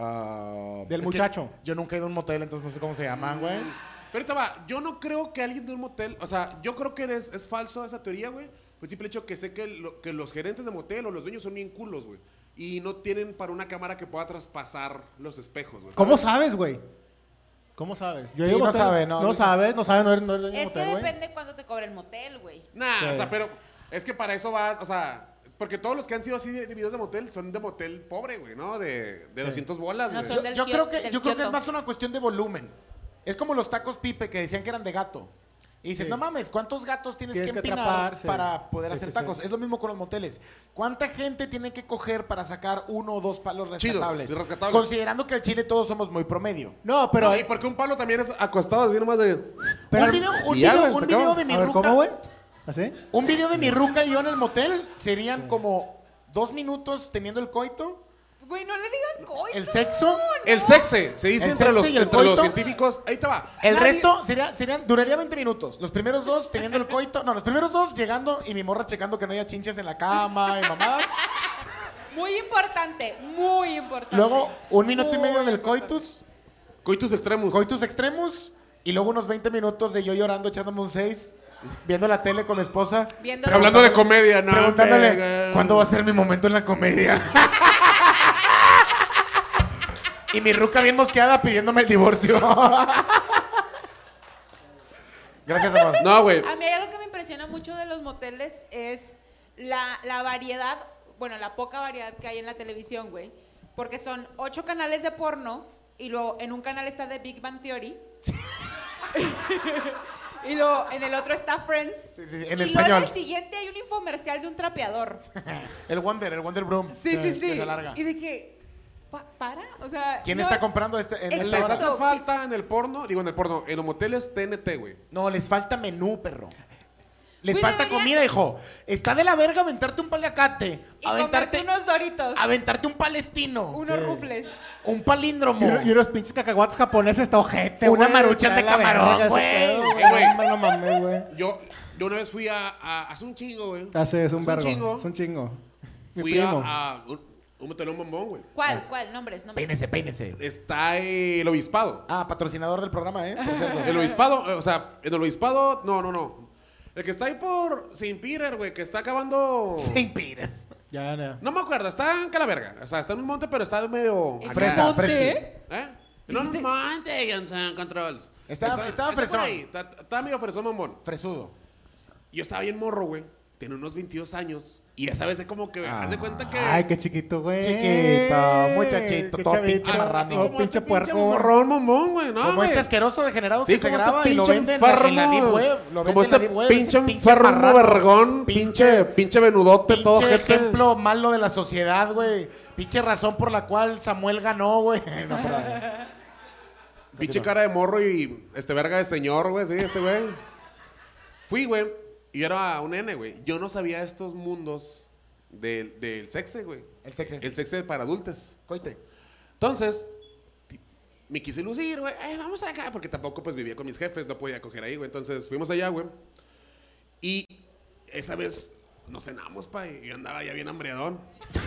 ah, Del es que muchacho. yo nunca he ido a un motel, entonces no sé cómo se llaman, güey. Pero ahorita va, yo no creo que alguien de un motel, o sea, yo creo que es, es falso esa teoría, güey. Por el simple hecho que sé que, lo- que los gerentes de motel o los dueños son bien culos, güey. Y no tienen para una cámara que pueda traspasar los espejos, güey. ¿Cómo sabes, güey? ¿Cómo sabes? Yo Sí, digo no motel- sabe, no, No no- sabes, no sabes, no eres, no eres dueño de es que motel, güey. depende cuánto te cobra el motel, güey. Nah, Sí. o sea, pero es que para eso vas, o sea, porque todos los que han sido así de, de videos de motel son de motel pobre, güey, ¿no? De, de doscientas bolas, No güey. son Yo, del yo Kio- creo que, del yo creo que es Kioto. más una cuestión de volumen. Es como los tacos pipe que decían que eran de gato. Y dices, Sí. no mames, ¿cuántos gatos tienes, Tienes que que empinar atrapar, sí. para poder Sí, hacer sí, tacos? sí. Es lo mismo con los moteles. ¿Cuánta gente tiene que coger para sacar uno o dos palos Chidos, rescatables? rescatables. Considerando que al chile todos somos muy promedio. No, pero... No, y porque un palo también es acostado así nomás de... pero- un video, un y ya, video- güey, un se video acaba. de mi a ver, ruca. ¿cómo, güey? ¿Así? Un video de mi ruca y yo en el motel serían como dos minutos teniendo el coito, Güey, no le digan coito. el sexo. El sexe, se dice El entre, sexe los, y el entre los coito. científicos. Ahí te va. El Nadie- resto sería, serían, duraría veinte minutos. Los primeros dos teniendo el coito. No, los primeros dos llegando y mi morra checando que no haya chinches en la cama y mamadas. Muy importante, muy importante. Luego un minuto y Muy medio del importante. coitus. Coitus extremos. Coitus extremos. Y luego unos veinte minutos de yo llorando echándome un seis. viendo la tele con la esposa. Viendo Pero hablando de comedia, no. Preguntándole, pega. ¿cuándo va a ser mi momento en la comedia? Y mi ruca bien mosqueada pidiéndome el divorcio. Gracias, amor. No, güey. A mí hay algo que me impresiona mucho de los moteles es la, la variedad, bueno, la poca variedad que hay en la televisión, güey. Porque son ocho canales de porno y luego en un canal está The Big Bang Theory. Y luego en el otro está Friends. Sí, sí, en y luego español. en el siguiente hay un infomercial de un trapeador. El Wonder, el Wonder Broom. Sí, sí, Que sí. se alarga. Y de que, pa- ¿para? O sea, ¿Quién no está es- comprando este? En Exacto. esta Les hora? hace falta en el porno, digo en el porno, en los moteles T N T, güey. No, les falta menú, perro. Les Güey, falta deberían- comida, hijo. Está de la verga aventarte un paliacate. Y Aventarte, comerte unos doritos, aventarte un palestino. unos rufles. Un palíndromo. Y, uno- y unos pinches cacahuates japoneses está ojete, Una güey. maruchan de Está la camarón, verga ese güey. pedo, Eh, güey. No, no mames, güey. Yo, yo una vez fui a, a hace un chingo, güey. Hace es un Hace vergo. chingo. Es un chingo. Mi Fui primo. a, a un, un motelón bombón, güey. ¿Cuál? ¿Cuál? Nombres, nombres. Peínese, peínese. Está el obispado. Ah, patrocinador del programa, ¿eh? Por cierto. El obispado, eh, o sea, en el obispado, no, no, no. El que está ahí por Saint Peter, güey, que está acabando. Saint Peter. Ya, ya. No me acuerdo, está en Calaverga. O sea, está en un monte, pero está medio. ¿En acá. Fresa, Monte? fresqui. ¿Eh? No, no, monte, Johnson Controls. Estaba- Está- estaba está por fresón. ahí, Está, está medio fresón, mamón. Fresudo. Yo estaba bien morro, güey. Tenía unos veintidós años. Y ya sabes, es como que, haz de cuenta que. Ay, qué chiquito, güey. Chiquito, muchachito, Qué todo chavito. pinche marrano. así Todo como pinche este puerco. pinche morrón, mamón, güey. No, Como güey. este asqueroso degenerado Sí, que se como graba este y lo pinche vende en la, en la enfermo. Deep Web. Lo Como vende en la este Deep Web. pinche ese enfermo, marrano. vergón, pinche, pinche venudote, Pinche todo, gente. ejemplo malo de la sociedad, güey. Pinche razón por la cual Samuel ganó, güey. No, perdón. Pinche cara de morro y este verga de señor, güey, sí, ese güey. Fui, güey, y era un nene, güey. Yo no sabía estos mundos del, del sexo, güey. El sexo. El sexo para adultos. Coite. Entonces, ti- me quise lucir, güey. Eh, vamos acá, porque tampoco pues vivía con mis jefes, no podía coger ahí, güey. Entonces fuimos allá, güey. Y esa vez nos cenamos, pa, y yo andaba ya bien hambreadón.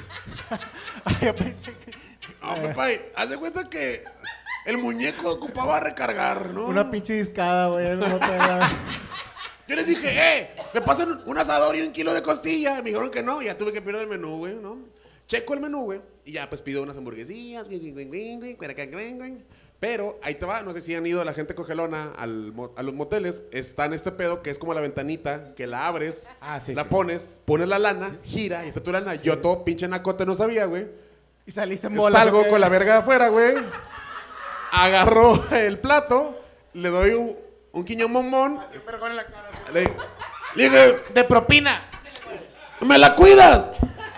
Ay, yo pensé que... No, papá, haz de cuenta que el muñeco ocupaba recargar, ¿no? Una pinche discada, güey. No te hagas. Yo les dije, eh, me pasan un asador y un kilo de costilla. Me dijeron que no, y ya tuve que pedir el menú, güey, ¿no? Checo el menú, güey, y ya pues pido unas hamburguesillas, pero ahí te va, no sé si han ido la gente cogelona al mo- a los moteles, está en este pedo que es como la ventanita, que la abres, Ah, sí, la sí. pones, pones la lana, gira, y está tu lana. Yo todo pinche nacote no sabía, güey. Y saliste en bola. Salgo con la verga de afuera, güey. Agarró el plato, le doy un, un quiñón bombón. Le, le dije, De propina. ¿me la cuidas?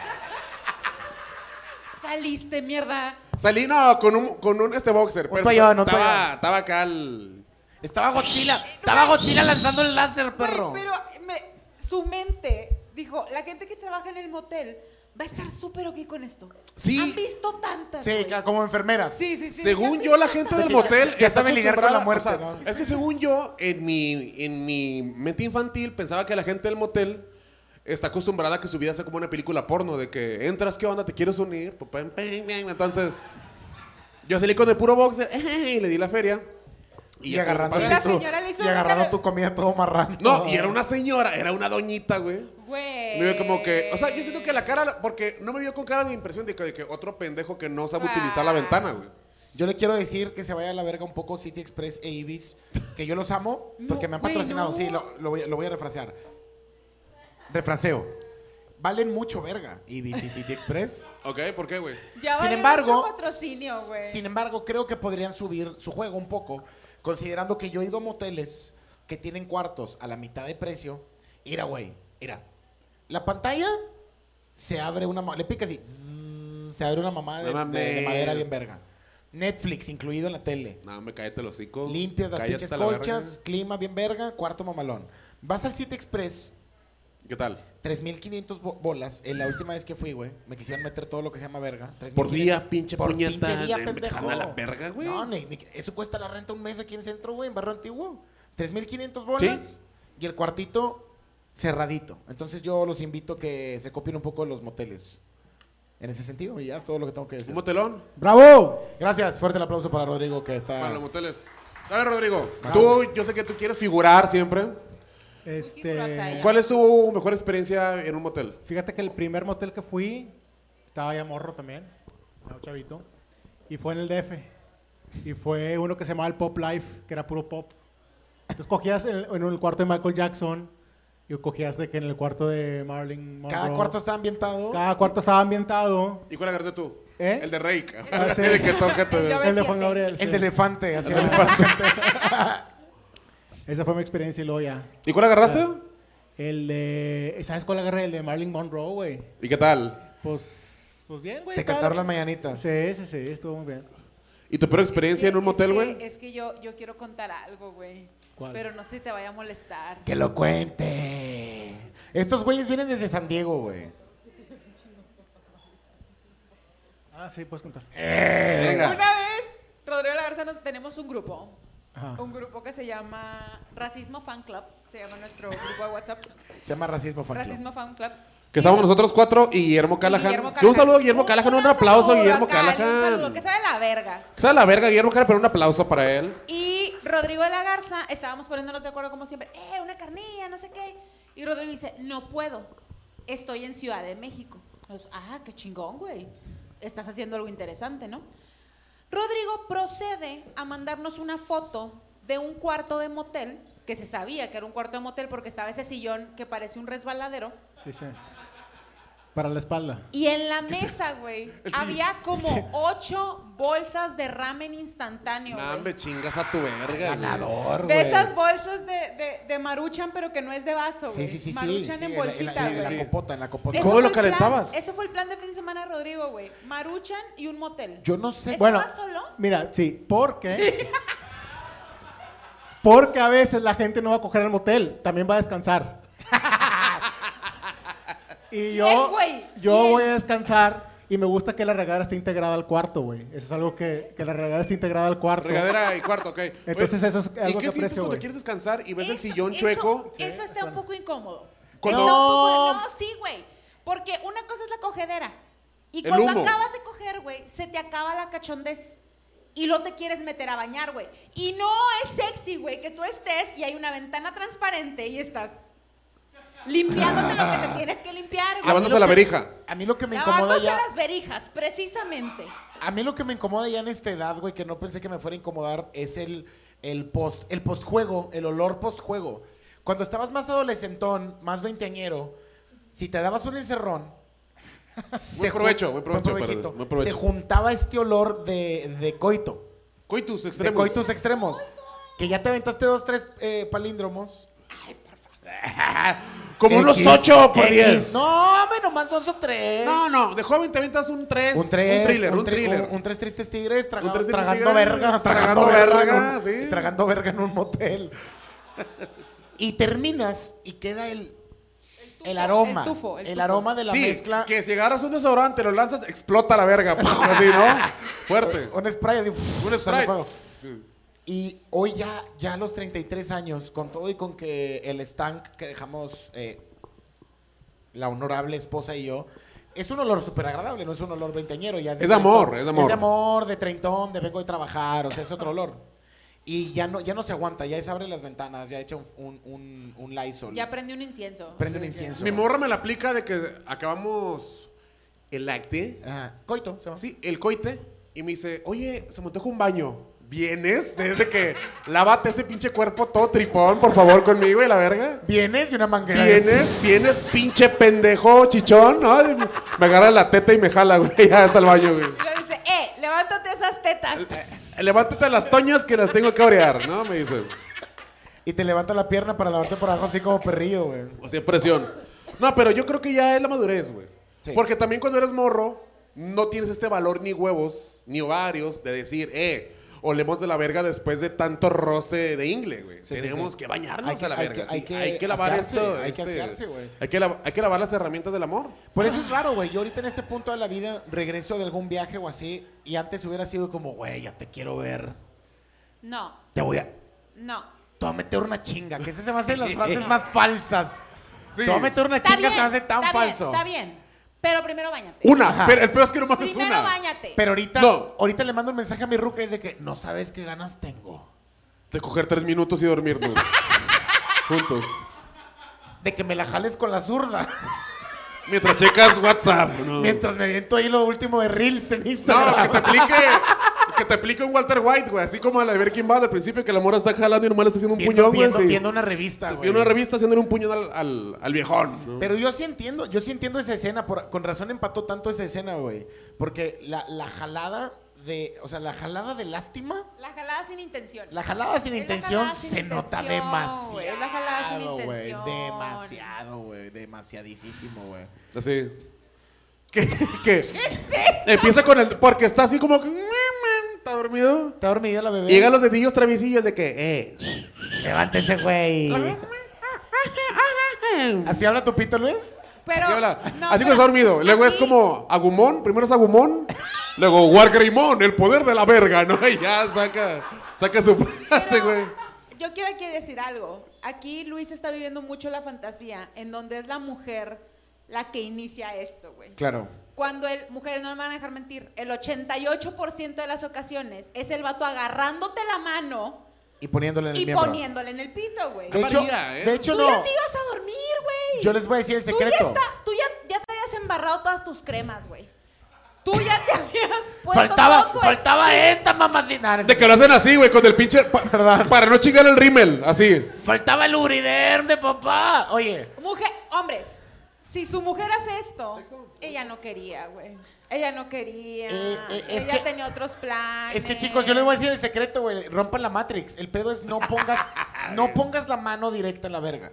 Saliste, mierda. Salí, no, con un, con un este boxer. Un toallón, un estaba, toallón. estaba acá el... Estaba Godzilla. Estaba Godzilla lanzando el láser, perro. Güey, pero me- su mente dijo, la gente que trabaja en el motel va a estar súper ok con esto. Sí. Han visto tantas, Sí, güey. ca- como enfermeras. Sí, sí, sí. Según ya yo, la han gente visto del tantas. motel ya está saben lidiar con la acostumbrada, muerte, o sea, ¿no? Es que según yo, en mi, en mi mente infantil, pensaba que la gente del motel está acostumbrada a que su vida sea como una película porno, de que entras, ¿qué onda? ¿Te quieres unir? Pues, pam, pam, pam. Entonces, yo salí con el puro boxer y le di la feria. Y, ya agarrando, tuve que Y la así tu- señora le hizo y una agarrando cara- tu comida todo marrano. No, y era una señora, era una doñita, güey. Güey. Me vio como que, o sea, yo siento que la cara, porque no me vio con cara de impresión de que, de que otro pendejo que no sabe Ah. utilizar la ventana, güey. Yo le quiero decir que se vaya a la verga un poco City Express e Ibis, que yo los amo porque No, me han güey, patrocinado. no. Sí, lo, lo voy, lo voy a refrasear. Refraseo. Valen mucho verga Ibis y City Express. Ok, ¿por qué, güey? Ya Sin valió embargo, nuestro patrocinio, güey. Sin embargo, creo que podrían subir su juego un poco, considerando que yo he ido a moteles que tienen cuartos a la mitad de precio. Mira, güey, mira. La pantalla se abre una... ma- Le pica así. zzzz, se abre una mamada de, No mames. de- de madera bien verga. Netflix incluido en la tele. No, me cállate el hocico. Limpias las Cállate pinches a la verga. colchas, clima bien verga, cuarto mamalón. Vas al City Express, ¿Qué tal? tres mil quinientos bo- bolas. En la última vez que fui, güey, me quisieron meter todo lo que se llama verga. Por tres mil quinientos día, pinche por puñeta. pinche día, me pendejo. exana la verga, güey. No, ni- ni- eso cuesta la renta un mes aquí en Centro, güey, en Barrio Antiguo. tres mil quinientos bolas y el cuartito cerradito. Entonces yo los invito a que se copien un poco los moteles. En ese sentido, y ya es todo lo que tengo que decir. Un motelón ¡Bravo! Gracias, fuerte el aplauso para Rodrigo que está... para los moteles. A ver, Rodrigo, tú, yo sé que tú quieres figurar siempre. Este, ¿Cuál es tu mejor experiencia en un motel? fíjate que el primer motel que fui, estaba ya morro también, estaba chavito, y fue en el D F. Y fue uno que se llamaba el Pop Life, que era puro pop. Entonces cogías en, en el cuarto de Michael Jackson, y cogías de que en el cuarto de Marilyn Monroe. Cada cuarto está ambientado. Cada cuarto estaba ambientado. ¿Y cuál agarraste tú? ¿Eh? El de Rake. Ah, sí. Así de que toca todo. Yo- El de Juan Gabriel. sí. El de elefante, así. Esa fue mi experiencia y luego ya. ¿Y cuál agarraste? El de... ¿Sabes cuál agarré? El de Marilyn Monroe, güey. ¿Y qué tal? Pues... Pues bien, güey. Te estaba- cantaron las mañanitas. Sí, sí, sí. Estuvo muy bien. ¿Y tu peor experiencia en un motel, Es güey? que, es que yo, yo quiero contar algo, güey. ¿Cuál? Pero no sé si te vaya a molestar. Que lo cuente. Estos güeyes vienen desde San Diego, güey. Ah, sí, puedes contar. Venga. Una vez, Rodrigo Lagarza, nos- tenemos un grupo. Ajá. Un grupo que se llama Racismo Fan Club. Se llama nuestro grupo de WhatsApp. Se llama Racismo Fan Club. Racismo Fan Club. Que estamos nosotros cuatro y Guillermo Callahan. Guillermo Que un saludo a Guillermo Un- Callahan, un, un aplauso a saludo Guillermo acá, Un saludo, Callahan. que sabe la verga. Que sea la verga, Guillermo Callahan, pero un aplauso para él. Y Rodrigo de la Garza, estábamos poniéndonos de acuerdo como siempre. Eh, una carnilla, no sé qué. Y Rodrigo dice, no puedo. Estoy en Ciudad de México. Nosotros, ah, qué chingón, güey. Estás haciendo algo interesante, ¿no? Rodrigo procede a mandarnos una foto de un cuarto de motel, que se sabía que era un cuarto de motel porque estaba ese sillón que parece un resbaladero. Sí, sí. Para la espalda. Y en la mesa, güey, había como ocho bolsas de ramen instantáneo, Nah, güey. me chingas a tu verga, güey. Ganador, De güey. esas bolsas de, de, de Maruchan, pero que no es de vaso, Sí, güey. sí, sí, sí. Maruchan sí, en en la- bolsita, en la, en la güey. Sí. copota, en la copota. Eso ¿Cómo fue lo el plan- calentabas? Eso fue el plan de fin de semana de Rodrigo, güey. Maruchan y un motel. Yo no sé. ¿Estaba Bueno, solo? mira, sí, porque... Porque a veces la gente no va a coger el motel, también va a descansar. Y yo, Bien, güey, yo bien. voy a descansar y me gusta que la regadera esté integrada al cuarto, güey. Eso es algo que, que la regadera esté integrada al cuarto. Regadera y cuarto, ok. Entonces Oye, eso es ¿y algo qué que sientes aprecio, cuando güey. quieres descansar y ves el Eso- sillón eso- chueco? Eso está un poco incómodo. Cuando- Está un No. poco- no, sí, güey. Porque una cosa es la cogedera. Y El cuando humo. acabas de coger, güey, se te acaba la cachondez. Y luego te quieres meter a bañar, güey. Y no es sexy, güey, que tú estés y hay una ventana transparente y estás limpiándote lo que te tienes que limpiar, güey. Lavándose la verija. A mí lo que me incomoda Lavándose ya. las verijas, precisamente. A mí lo que me incomoda ya en esta edad, güey, que no pensé que me fuera a incomodar, es el, el post, el postjuego, el olor postjuego. Cuando estabas más adolescentón, más veinteañero, si te dabas un encerrón, Buen ju- provecho, buen provecho, provechito, perdón, buen provecho. se juntaba este olor de, de coito, Coitus de extremos. coitos extremos, que ya te aventaste dos, tres eh, palíndromos. Como unos X, ocho por X. diez. No, hombre, nomás dos o tres. No, no, de joven te aventas un tres. Un tres, Un thriller, un, tri- thriller. Un, un tres tristes tigres traga- Un tres tristes tragando tigres, verga. tragando verga, verga, en un- sí. Tragando verga en un motel. Y terminas y queda el, el aroma. el tufo, el el tufo. aroma de la sí, mezcla. que si agarras un desodorante, lo lanzas, explota la verga. Así, ¿no? Fuerte. Un spray así. Un sale spray. fuego. Y hoy ya, ya a los treinta y tres años, con todo y con que el stank que dejamos eh, la honorable esposa y yo, es un olor súper agradable, no es un olor veinteañero. Ya es de Es de amor, treintón. es de amor. Es de amor, de treintón, de vengo de trabajar, o sea, es otro olor. Y ya no, ya no se aguanta, ya se abren las ventanas, ya echa un, un, un, un Lysol. Ya prende un incienso. prende un incienso. Mi morra me la aplica de que acabamos el acte, Ajá. Coito, se llama. sí, el coite, y me dice, oye, se me antoja un baño. ¿Vienes? Desde que lávate ese pinche cuerpo todo tripón, por favor, conmigo y la verga. Vienes y una manguera. ¿Vienes? ¿Vienes, pinche pendejo, chichón? ¿No? Me agarra la teta y me jala, güey, ya hasta el baño, güey. Y le dice, eh, levántate esas tetas. Levántate las toñas que las tengo que orear, ¿no? Me dice. Y te levanta la pierna para lavarte por abajo así como perrillo, güey. O sea, presión. No, pero yo creo que ya es la madurez, güey. Sí. Porque también cuando eres morro, no tienes este valor ni huevos, ni ovarios, de decir, eh, olemos de la verga después de tanto roce de ingle, güey. Sí, sí, Tenemos sí. que bañarnos Hay que- a la hay verga. que- sí. hay que hay que lavar asearse, esto. hay que este, asearse, güey. hay, que la- hay que lavar las herramientas del amor. Por eso es raro, güey. Yo ahorita en este punto de la vida regreso de algún viaje o así y antes hubiera sido como, güey, ya te quiero ver. No, Te voy a... no. Te voy a meter una chinga. Que esas se me hacen las frases más falsas. Sí. Te voy a meter una Está chinga, bien, se me hace tan está bien, falso. está bien. Pero primero bañate. Una, Ajá. pero el peor es que nomás es Primero una. bañate. Pero ahorita, No. ahorita le mando un mensaje a mi ruca y es de que no sabes qué ganas tengo. De coger tres minutos y dormirnos. Juntos. de que me la jales con la zurda. Mientras checas WhatsApp. No. Mientras me viento ahí lo último de Reels en Instagram. No, que te aplique, que te aplique un Walter White, güey. Así como la de Breaking Bad al principio, que la mora está jalando y normal está haciendo un Viendo, puñón, güey. viendo, Sí. viendo una revista, güey. Viendo una revista haciéndole un puñón al, al, al viejón. ¿no? Pero yo sí entiendo, yo sí entiendo esa escena. Por, con razón empató tanto esa escena, güey. Porque la, la jalada de... O sea, la jalada de lástima... La jalada sin intención. La jalada sin Es la intención jalada sin se nota intención, demasiado, güey, es la jalada sin güey, intención. demasiado, güey, demasiadísimo, güey. Así. Que, que empieza con el... Porque está así como que... Está dormido. ¿Está dormida la bebé? Y llegan los dedillos travisillos de que... Eh... Levántese, güey. ¿Así habla tu pito, Luis? Pero, Así habla. no, Así que pero está dormido. Luego es aquí- como Agumón. Primero es Agumón. Luego Wargreymon, el poder de la verga, ¿no? Y ya saca, saca su frase, Pero güey. yo quiero aquí decir algo. Aquí Luis está viviendo mucho la fantasía en donde es la mujer la que inicia esto, güey. Claro. Cuando el, mujeres no me van a dejar mentir, el ochenta y ocho por ciento de las ocasiones es el vato agarrándote la mano Y poniéndole en el y miembro. poniéndole en el pito, güey. De hecho, María, ¿eh? de hecho Tú no. ya te ibas a dormir, güey. Yo les voy a decir el Tú ya, secreto. está, tú ya, ya te habías embarrado todas tus cremas, güey. Tú ya te habías puesto Faltaba, todo tu faltaba skin. esta mamacina. De que lo hacen así, güey, con el pinche... pa- Perdón. para no chingar el rímel, así. Faltaba el uriderm de papá. Oye, Mujer, hombres, si su mujer hace esto, ella no quería, güey. Ella no quería. Eh, eh, es ella que- tenía otros planes. es que chicos, yo les voy a decir el secreto, güey. Rompan la Matrix. El pedo es no pongas, no pongas la mano directa en la verga.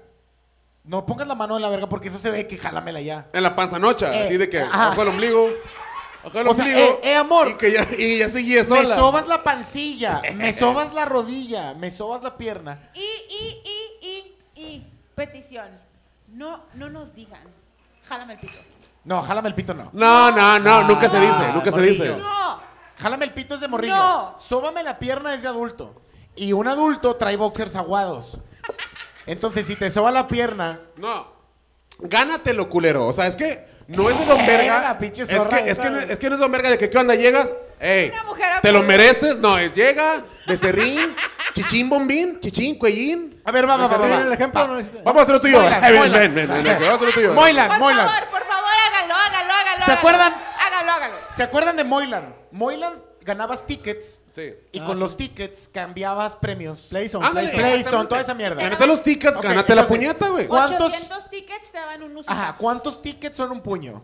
No pongas la mano en la verga porque eso se ve que jálamela ya. En la panzanocha, Eh, así de que... ajá. Bajo el ombligo. Bajo el O sea, ombligo. eh, eh, amor. Y que ya, y ya seguía Me sola. sobas la pancilla, me sobas la rodilla, me sobas la pierna. Y, y, y, y, y, petición. No, no nos digan. Jálame el pito. No, jálame el pito no. No, no, no, nunca se Ah, dice, nunca se dice. morrillo. No. Jálame el pito es de morrillo. No. Sóbame la pierna es de adulto. Y un adulto trae boxers aguados. Entonces, si te soba la pierna, No. Gánatelo, culero. O sea, es que no es de Don Era Verga. la pinche Es zorra que, es, esa, que, güey. es que no es Don Verga de que, ¿qué onda? Llegas, ey, Una mujer ¿te lo apoya. mereces? No, es llega, becerrín, chichín, bombín, chichín, cuellín. a ver, va, va, va, va, ¿Tienen va. el ejemplo? Va. No necesita- Vamos a hacerlo tuyo. Moylan, Ven, Moylan. ven, ven, ven, ven, vamos a hacerlo tuyo. Moylan, Por Moylan. favor, por favor, hágalo, hágalo, hágalo. ¿Se hágalo. acuerdan? Hágalo, hágalo. ¿Se acuerdan de Moyland? Moyland ganabas tickets Sí. y Ah, con sí. los tickets cambiabas premios. Playzone, Ándale. Playzone. Playzone, toda esa mierda. Gánate los tickets, Ok, gánate la entonces, puñeta, güey. ¿cuántos? ochocientos tickets te daban un uso. Ajá, ¿cuántos tickets son un puño?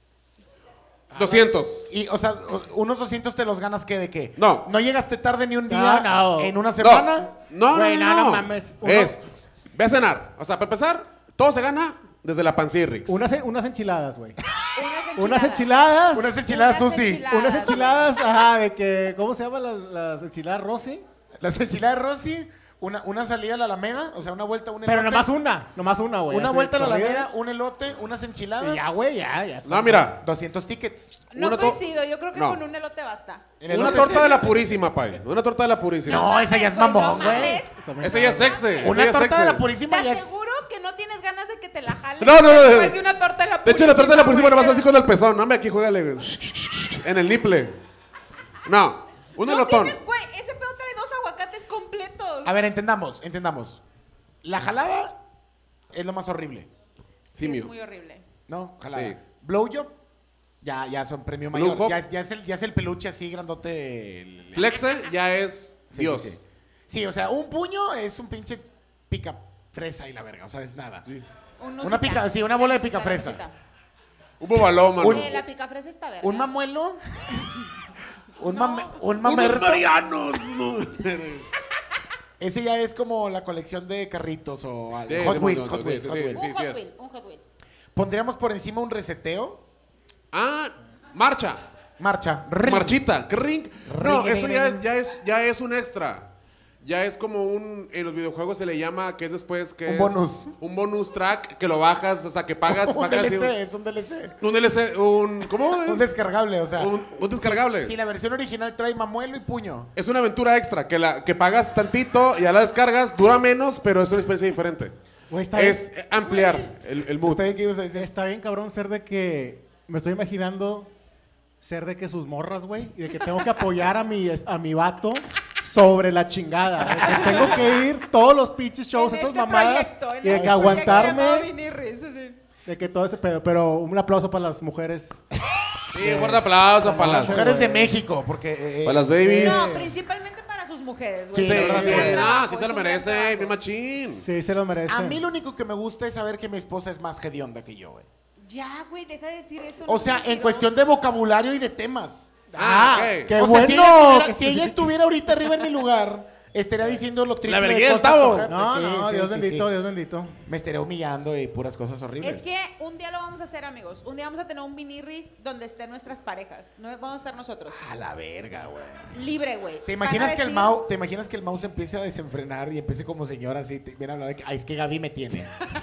doscientos. Y, o sea, o- unos doscientos te los ganas, ¿qué? ¿De qué? No. ¿No llegaste tarde ni un día No, no. en una semana? No, no, Güey, no, no, no, no mames. Uno- Es, ve a cenar. O sea, para empezar, todo se gana desde la pancirrix. Unas, unas enchiladas, güey. Unas Unas enchiladas. Unas enchiladas, Unas Susi. enchiladas. Unas enchiladas, ajá, de que, ¿cómo se llaman las, las enchiladas Rosy? Las enchiladas Rosy, una, una salida a la Alameda, o sea, una vuelta, un elote. Pero nomás una, nomás una, güey. Una así, vuelta a la corrida. Alameda, un elote, unas enchiladas. Y ya, güey, ya, ya. No, mira, doscientos tickets. No Una to- coincido, yo creo que No. con un elote basta. El una elote torta sí. de la purísima, pay. Una torta de la purísima. No, esa ya es Güey, no mamón, güey. mames. Esa ya es sexy. esa Una ya es torta de sexy. la purísima Te ya es... aseguro que no tienes ganas de que te la jalen. No, no, no. Después de una torta de la De hecho, la torta de la purísima güey. no vas así con el pezón. No, hombre, aquí juégale, güey. En el niple. No, un No elotón. tienes, güey, ese pedo trae dos aguacates completos. A ver, entendamos, entendamos. La jalada es lo más horrible, sí, simio. es muy horrible. ¿no? Jalada. Sí. Blowjob, ya, ya son premio Blue mayor. hop. Ya es, ya, es el, ya es el peluche así grandote. el- Flexe ya es Sí, Dios. Sí, sí. Sí, o sea, un puño es un pinche pica fresa y la verga, o sea, es nada. Sí. Un Una nusita. pica- sí, una bola de Nusita, picafresa. nusita. Un bobalón, mano. Eh, la picafresa está verga. Un mamuelo. un, No. mame- un Unos mamerto. marianos. no. Ese ya es como la colección de carritos o algo. Sí, Hot sí, Wheels, sí, Hot sí, Wheels, sí, Hot sí, Wheels. sí. Un Hot es. Wheel, un Hot Wheel. Pondríamos por encima un reseteo. Ah, marcha. Marcha. Ring. Marchita. Ring. No, Ring, eso ring, ya ring. es, ya, es, ya es un extra. Ya es como un... En los videojuegos se le llama, que es después que Un es... bonus. Un bonus track que lo bajas, o sea, que pagas... un pagas D L C, un, es un D L C. un D L C, un... ¿Cómo es? Un descargable, o sea. Un, un descargable. Si la versión original trae mamuelo y puño. Es una aventura extra, que, la, que pagas tantito, ya la descargas, dura menos, pero es una experiencia diferente. Güey, está Es ampliar el, el mood. ¿Está bien qué ibas a decir? Está bien, cabrón, ser de que. Me estoy imaginando ser de que sus morras, güey. Y de que tengo que apoyar a mi, es- a mi vato sobre la chingada. De que tengo que ir todos los pinches shows, En estas este mamadas, proyecto, en y de este que aguantarme, proyecto llamado Vinirris, así. de que todo ese pedo. Pero un aplauso para las mujeres. Sí, un fuerte aplauso para las, Mujeres de México, porque... eh, para las babies. No, principalmente para sus mujeres, güey. Sí, Sí, la verdad, sí, sí. Es un no, trabajo, sí es se lo un gran merece, trabajo. mi machín. Sí, se lo merece. A mí lo único que me gusta es saber que mi esposa es más hedionda que yo, güey. Ya, güey, deja de decir eso. O no sea, seas en cuestión de mentiroso. vocabulario y de temas. Ah, ok. qué o sea, si ella, bueno. estuviera, si ella estuviera ahorita arriba en mi lugar, estaría diciendo lo triple La de vergué del cosas Tavo. ojetes. No, Sí, no, sí, Dios sí, bendito, sí. Dios bendito. Me estaría humillando y puras cosas horribles. Es que un día lo vamos a hacer, amigos. Un día vamos a tener un vinirris donde estén nuestras parejas. No vamos a estar nosotros. A la verga, güey. Libre, güey. ¿Te imaginas, Van a que el decir- Mau, ¿Te imaginas que el Mau se empiece a desenfrenar y empiece como señora así? Te, viene a hablar de que, ay, es que Gaby me tiene.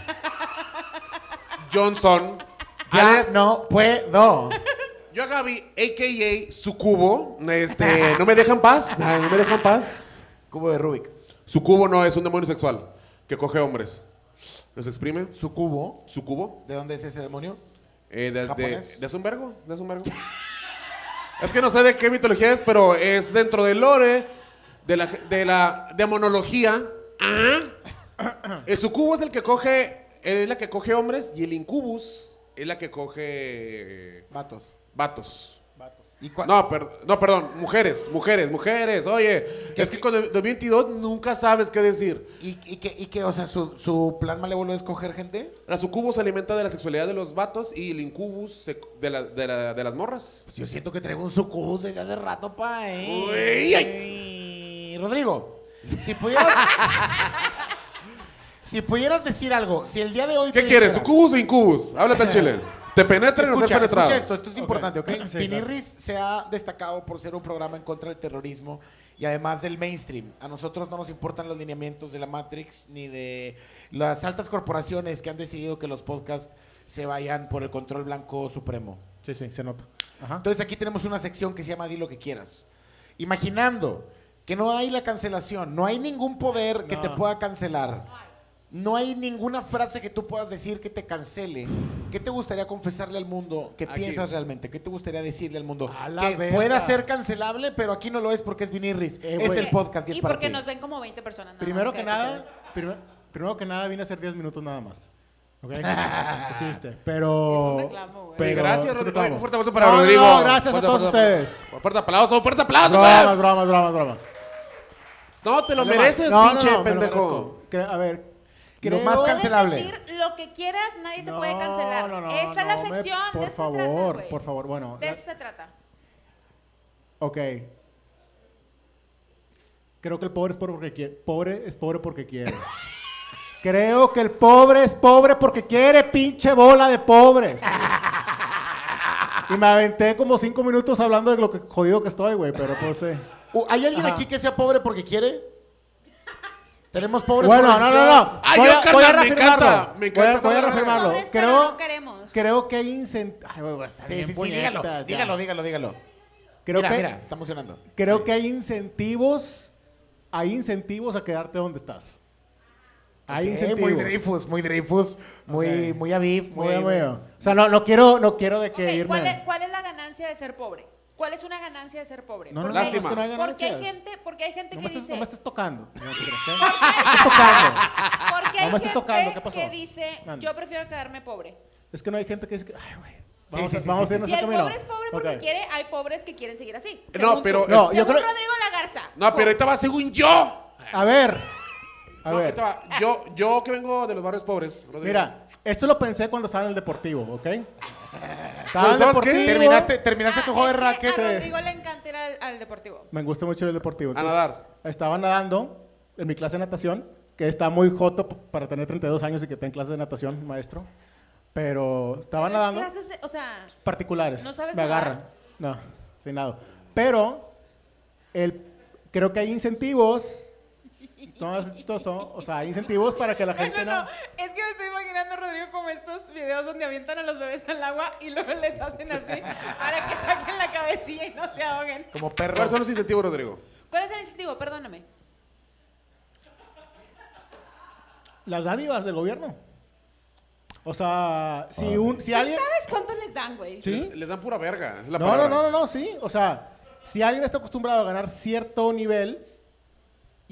Johnson. Ya Alex, no puedo. Yo a Gaby, a k a Sucubo, este, no me dejan paz, ay, no me dejan paz. Cubo de Rubik. Sucubo no es un demonio sexual que coge hombres. ¿Los exprime? Su cubo. Sucubo. ¿De dónde es ese demonio? Eh, de, de, ¿Japonés? de Zumbergo, de Zumbergo. Es que no sé de qué mitología es, pero es dentro del lore, de la, de la demonología. Ah. El sucubo es el que coge, es la que coge hombres y el incubus es la que coge Vatos. vatos. ¿Y cua- No, per- no, perdón, mujeres, mujeres, mujeres. Oye, es que con el dos mil veintidós nunca sabes qué decir. ¿Y, y, que, y que, o sea, su, su plan malévolo es coger gente? La sucubo se alimenta de la sexualidad de los vatos y el incubus se- de, la- de la- de las morras. Pues yo siento que traigo un sucubus desde hace rato, pa, ¿eh? Uy, ay. Ey, Rodrigo, si pudieras... si pudieras decir algo, si el día de hoy... ¿Qué te quieres, dijera- sucubus o incubus? Háblate al chile. ¿Te penetran o no ser Escucha, penetrado? escucha esto, esto es importante, ¿ok? Sí, Vinirris se ha destacado por ser un programa en contra del terrorismo y además del mainstream. A nosotros no nos importan los lineamientos de la Matrix ni de las altas corporaciones que han decidido que los podcasts se vayan por el control blanco supremo. Sí, sí, se nota. Ajá. Entonces aquí tenemos una sección que se llama Di lo que quieras. Imaginando que no hay la cancelación, no hay ningún poder que No. te pueda cancelar. No hay ninguna frase que tú puedas decir que te cancele. ¿Qué te gustaría confesarle al mundo? ¿Qué Aquí. piensas realmente? ¿Qué te gustaría decirle al mundo? A la Que verga. pueda ser cancelable, pero aquí no lo es porque es Vinirris. Eh, es güey. el podcast y es Y para porque ti. nos ven como veinte personas. nada Primero más que nada, prime- primero que nada vine a hacer diez minutos nada más. ¿Ok? Qué chiste. Pero... Es un reclamo, güey. Oye, pero- gracias, es un Rodrigo. reclamo. Un fuerte aplauso para No, no, Rodrigo. no, gracias a Fuerte todos aplauso. ustedes. Fuerte aplauso, fuerte aplauso. Bromas, güey. bromas, bromas, bromas. No, te lo Dale, mereces, no, no, pinche no, me lo pendejo. merezco. Cre- a ver, Lo creo- más Puedes cancelable. decir lo que quieras, nadie te No, puede cancelar. no, no, Esta es la no, me- sección, por de eso favor, se trata, güey. por favor, bueno, De la- eso se trata. Ok. Creo que el pobre es pobre porque quiere. Pobre es pobre porque quiere. Creo que el pobre es pobre porque quiere, pinche bola de pobres. Y me aventé como cinco minutos hablando de lo que jodido que estoy, güey, pero pues sí. Uh, ¿Hay alguien Ajá. aquí que sea pobre porque quiere? Tenemos pobres Bueno, por no, no, decisión. no. Ay, Voy yo, a, carnal, voy a me reafirmarlo. encanta, me encanta Voy a, esa voy a palabra. reafirmarlo. Pobres, pero Creo, no queremos. creo que hay incentivos. Ay, güey, está Sí, bien sí, sí, dígalo, puñetas, ya. dígalo, dígalo, dígalo. Creo mira, que, mira, se está emocionando. creo Sí. que hay incentivos, hay incentivos a quedarte donde estás. Hay Ok, incentivos. Muy Dreyfus, muy Dreyfus, muy, Ok. muy Aviv, muy... Muy, muy, o sea, no, no quiero, no quiero de que Ok, irme. ¿cuál, es, ¿Cuál es la ganancia de ser pobre? ¿Cuál es una ganancia de ser pobre? No, no, Porque no, hay- Lástima. es que no hay porque hay ganancias. gente, porque hay gente No que me, estés, dice, no me estés tocando. No, ¿qué crees? ¿Qué? Me estás tocando. porque No hay me estés tocando, ¿qué gente pasó? que dice, Mande. yo prefiero quedarme pobre. Es que no hay gente que dice que, ay, güey. Vamos, sí, a, sí, vamos sí, a irnos Si a el camino. pobre es pobre porque Ok. quiere, hay pobres que quieren seguir así. No, según pero- tú. No, yo según creo- Rodrigo Lagarza. No, pero ahorita va según yo. A ver. A No, ver. ahorita va. Yo, yo que vengo de los barrios pobres, Rodrigo. Mira, esto lo pensé cuando estaba en el deportivo, ¿ok? Estaba en el ¿sabes qué? deportivo. Terminaste, terminaste tu Ah, juego de es que racket. a Rodrigo le encanta ir al, al deportivo. Me gusta mucho el deportivo. A nadar. Estaba nadando en mi clase de natación, que está muy joto p- para tener treinta y dos años y que está en clase de natación, maestro. Pero estaba Pero es nadando. clases de- o sea, Particulares. ¿No sabes Me nadar? agarran. No, sin nado. Pero el, creo que hay incentivos. No, es chistoso. O sea, hay incentivos para que la gente no, no, no. es que me estoy imaginando a Rodrigo como estos videos donde avientan a los bebés al agua y luego les hacen así para que saquen la cabecilla y no se ahoguen. Como perro. ¿Cuáles son los incentivos, Rodrigo? ¿Cuál es el incentivo? Perdóname. Las dádivas del gobierno. O sea, si, un, si alguien. ¿Sabes cuánto les dan, güey? ¿Sí? Les, les dan pura verga. Esa es la No, palabra. no, no, no, no, sí. O sea, si alguien está acostumbrado a ganar cierto nivel,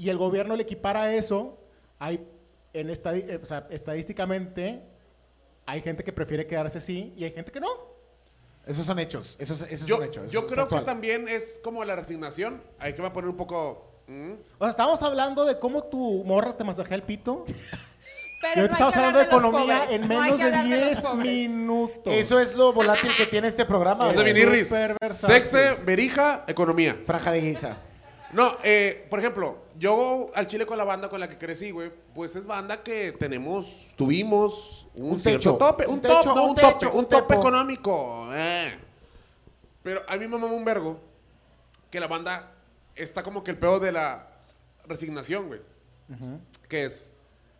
y el gobierno le equipara eso, hay, en estadi- eh, o sea, estadísticamente, hay gente que prefiere quedarse así y hay gente que no. Esos son hechos. Esos, esos Yo, son hechos. yo eso es creo que factual. también es como la resignación. Hay que va a poner un poco... ¿Mm? O sea, estábamos hablando de cómo tu morra te masajea el pito. Pero Y ahorita no hay estamos que hablando de hablar los economía pobres, en no hay menos que de hablar de los diez pobres. minutos. Eso es lo volátil que tiene este programa. Es de güey. Vinirris. súper versátil. Sexe, verija, economía. Franja de guisa. No, eh, por ejemplo, yo al chile con la banda con la que crecí, güey, pues es banda que tenemos, tuvimos un, Un cierto techo. tope, Un un, techo, top, no, un un techo, tope, un un tope tepo. económico. eh. Pero a mí me mama un vergo que la banda está como que el peor de la resignación, güey. Que es,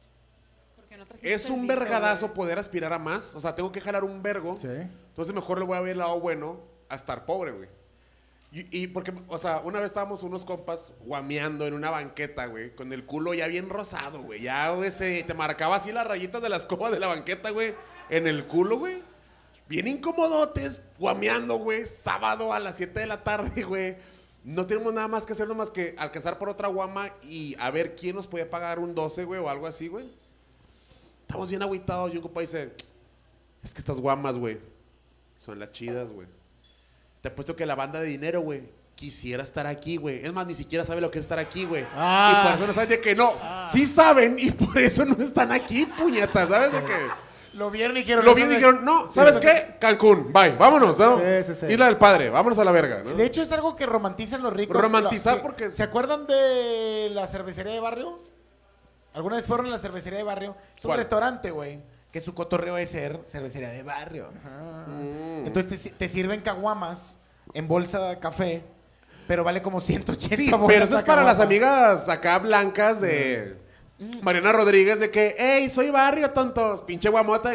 Porque no trajiste es el un micro, vergadazo güey. poder aspirar a más. O sea, tengo que jalar un vergo. Sí. Entonces mejor le voy a ver el lado bueno a estar pobre, güey. Y, y porque, o sea, una vez estábamos unos compas guameando en una banqueta, güey, con el culo ya bien rosado, güey. Ya, güey, se, te marcaba así las rayitas de la escoba de la banqueta, güey, en el culo, güey. Bien incomodotes, guameando, güey, sábado a las siete de la tarde, güey. No tenemos nada más que hacer, más que alcanzar por otra guama y a ver quién nos puede pagar un doce, güey, o algo así, güey. Estamos bien agüitados y un compa dice, es que estas guamas, güey, son las chidas, güey. Te apuesto que la banda de dinero, güey, quisiera estar aquí, güey. Es más, ni siquiera sabe lo que es estar aquí, güey. Ah. Y por eso no saben de que no. Sí saben y por eso no están aquí, puñetas, ¿sabes? De que Lo vieron y dijeron... lo eso vi y de- dijeron, no, Sí, ¿sabes eso qué? Cancún, bye, vámonos, ¿no? Sí, sí, sí. Isla del Padre, vámonos a la verga, ¿no? De hecho, es algo que romantizan los ricos. Romantizar Lo- porque- ¿Se acuerdan de la cervecería de barrio? ¿Alguna vez fueron a la cervecería de barrio? Es un ¿Cuál? restaurante, güey, que su cotorreo es ser cervecería de barrio. Ajá. Mm. Entonces te, te sirven caguamas en bolsa de café, pero vale como ciento ochenta Sí, bolas pero eso la es para las caguama. amigas acá blancas de Mariana Rodríguez de que, hey, soy barrio, tontos, pinche guamota.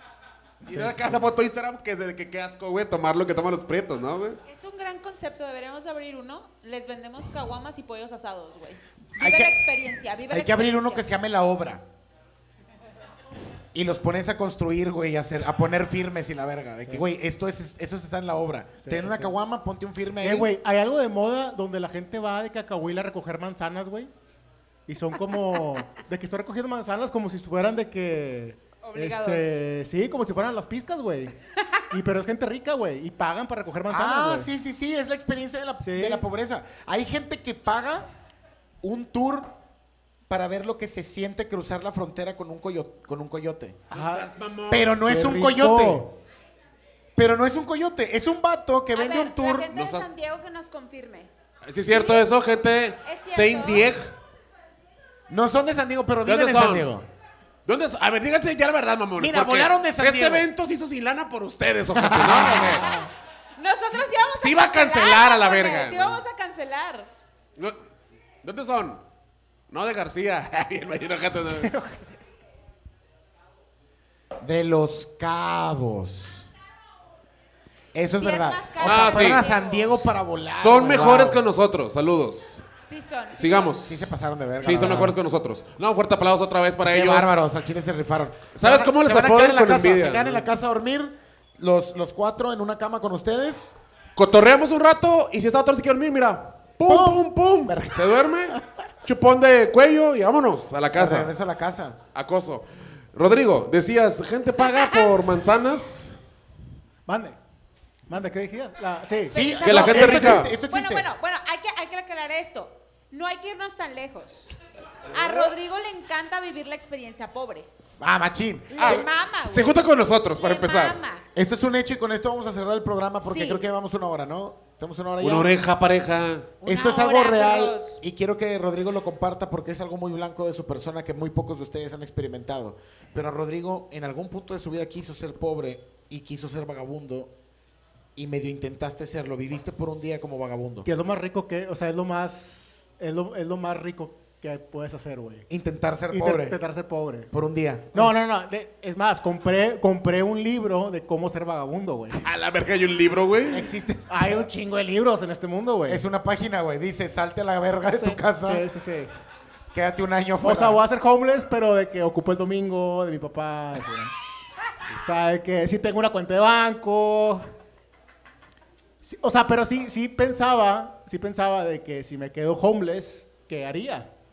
Y era acá la foto de Instagram que de que qué asco, güey, tomar lo que toman los prietos, ¿no, güey? Es un gran concepto, deberíamos abrir uno. Les vendemos caguamas y pollos asados, güey. Hay Vive que- la experiencia, vive la Hay que abrir uno que se experiencia. llame La Obra. Y los pones a construir, güey, a, hacer, a poner firmes y la verga. De que, güey, esto es, eso está en la obra. Ten sí, una sí. caguama, ponte un firme ahí. Eh, güey, hay algo de moda donde la gente va de Cacahuila a recoger manzanas, güey. Y son como... de que estoy recogiendo manzanas como si fueran de que... Obligados. Este, sí, como si fueran las pizcas, güey. Y pero es gente rica, güey. Y pagan para recoger manzanas, Ah, güey. sí, sí, sí, es la experiencia de la, Sí. de la pobreza. Hay gente que paga un tour para ver lo que se siente cruzar la frontera con un, coyo- con un coyote. Ajá. Pero no Qué es un rico. coyote. Pero no es un coyote, es un vato que A vende ver, un tour. la gente nos de has- San Diego que nos confirme. ¿Sí es cierto eso, gente? ¿Es cierto? Saint Diego. No son de San Diego, pero ¿De viven dónde en San son? Diego. ¿Dónde son? A ver, díganse ya la verdad, mamón. Mira, volaron de San Este Diego. evento se hizo sin lana por ustedes, ojete, ¿no? Güey? Nosotros íbamos Sí iba a cancelar a la hombre, verga. Sí vamos a cancelar. No, ¿dónde son? No, de García. Bien, imagino, ojete, no. De Los Cabos. Eso es Sí, es verdad. más O caro sea, Ah, fueron sí. a San Diego para volar. Son güey. mejores Wow. que nosotros. Saludos. Sí son. sí Sigamos. Sí se pasaron de verga. Sí, la son verdad. mejores que nosotros. No, un fuerte aplauso otra vez para Qué ellos. bárbaros, al chile se rifaron. ¿Sabes Se cómo van- les se van a aplauden quedar en la con casa, envidia, Se quedan no? en la casa a dormir, los, los cuatro en una cama con ustedes. Cotorreamos un rato y si está otro se quiere dormir, mira. Pum, pum, pum. Se duerme. Chupón de cuello y vámonos a la casa. Regreso a la casa. Acoso. Rodrigo, decías, gente paga por manzanas. Mande. Mande, ¿qué dijiste? La- sí. Sí, Que la no, gente esto rica- existe, esto Bueno, existe. bueno, bueno, hay que, hay que aclarar esto. No hay que irnos tan lejos. A Rodrigo le encanta vivir la experiencia pobre. Ah, machín. Le Ah, mama, güey. Se junta con nosotros para Le empezar. mama. Esto es un hecho y con esto vamos a cerrar el programa porque Sí. creo que llevamos una hora, ¿no? Tenemos una hora ya. Una oreja, pareja. Esto Una es algo hora, real perros. y quiero que Rodrigo lo comparta porque es algo muy blanco de su persona que muy pocos de ustedes han experimentado. Pero Rodrigo en algún punto de su vida quiso ser pobre y quiso ser vagabundo y medio intentaste serlo. Viviste por un día como vagabundo. Que es lo más rico que... O sea, es lo más... Es lo, es lo más rico que puedes hacer, güey. Intentar ser Intent- pobre Intentar ser pobre. por un día. No, no, no. de- es más, compré, compré un libro de cómo ser vagabundo, güey. A la verga hay un libro, güey. Existe. Hay un chingo de libros en este mundo, güey. Es una página, güey. Dice, salte a la verga de Sí, tu casa. Sí, sí, sí. Quédate un año O fuera. sea, voy a ser homeless, pero de que ocupo el domingo de mi papá. así, ¿no? O sea, de que sí tengo una cuenta de banco. Sí, o sea, pero sí, sí pensaba, sí pensaba de que si me quedo homeless, ¿qué haría?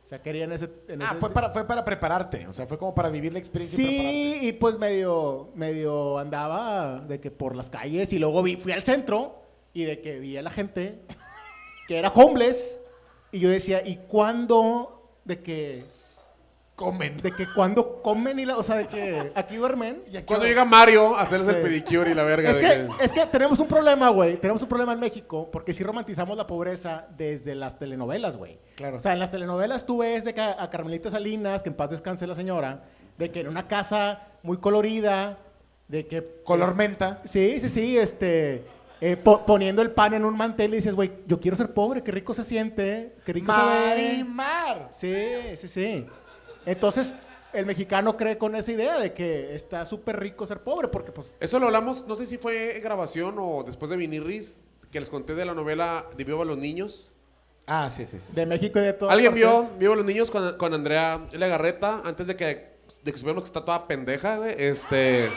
O sea, querían ese... En Ah, ese fue para, fue para prepararte. O sea, fue como para vivir la experiencia y Sí, prepararte. y pues medio, medio andaba de que por las calles y luego vi, fui al centro y de que vi a la gente que era homeless y yo decía, ¿y cuándo de que Comen. de que cuándo comen y la, o sea, de que aquí duermen? Y aquí Cuando va- llega Mario a hacerse el Sí. pedicure y la verga. Es de que, es que tenemos un problema, güey. Tenemos un problema en México porque sí romantizamos la pobreza desde las telenovelas, güey. Claro. O sea, en las telenovelas tú ves de que a a Carmelita Salinas, que en paz descanse la señora, de que en una casa muy colorida, de que... Color es- menta. Sí, sí, sí, este... eh, po- poniendo el pan en un mantel y dices, güey, yo quiero ser pobre, qué rico se siente, qué rico se ve. Marimar. Sí, sí, sí. Entonces, el mexicano cree con esa idea de que está súper rico ser pobre, porque pues... Eso lo hablamos, no sé si fue en grabación o después de Vinirris, que les conté de la novela de Viva los Niños. Ah, sí, sí, sí. De México y de todo. ¿Alguien vio Viva los Niños con, con Andrea Legarreta antes de que, de que supiéramos que está toda pendeja, güey? Este...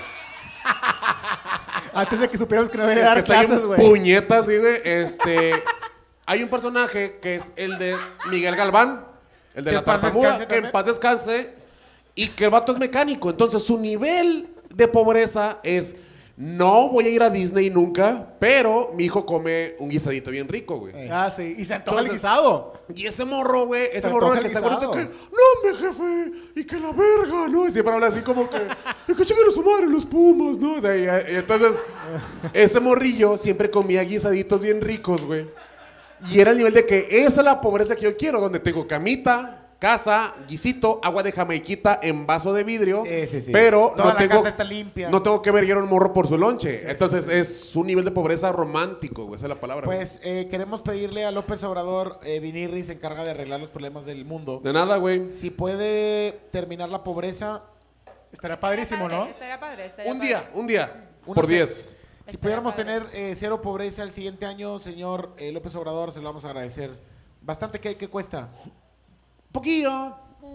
Antes de que supiéramos que no que venía a dar está ahí clases, en güey. puñetas, sí, güey. Este... Hay un personaje que es el de Miguel Galván, el de Que la en paz tartamuda, descanse que en también. paz descanse, y que el vato es mecánico. Entonces su nivel de pobreza es: no voy a ir a Disney nunca, pero mi hijo come un guisadito bien rico, güey. Eh. Ah, sí. Y se antoja el Entonces- guisado. Y ese morro, güey, ese Se morro antoja que el está gordito guisado. que, no, mi jefe, y que la verga, ¿no? Y siempre habla así como que, y que chingan a su madre los Pumas, ¿no? O sea, y- y entonces, ese morrillo siempre comía guisaditos bien ricos, güey. Y era el nivel de que esa es la pobreza que yo quiero, donde tengo camita, casa, guisito, agua de jamaiquita en vaso de vidrio. Sí, sí, sí. Pero Toda no la tengo, casa está limpia. no tengo que verguer a un morro por su lonche. Entonces, es un nivel de pobreza romántico, güey. Esa es la palabra. güey. Pues eh, queremos pedirle a López Obrador, eh, Vinirri se encarga de arreglar los problemas del mundo. De nada, güey. Si puede terminar la pobreza, Estaría padrísimo, Estaría ¿no? padre, Estaría padre, estaría Un padre. día, un día. Una Por se- diez. si Estaría pudiéramos padre. tener eh, cero pobreza el siguiente año, señor eh, López Obrador, se lo vamos a agradecer. Bastante, ¿qué, qué cuesta? Poquillo.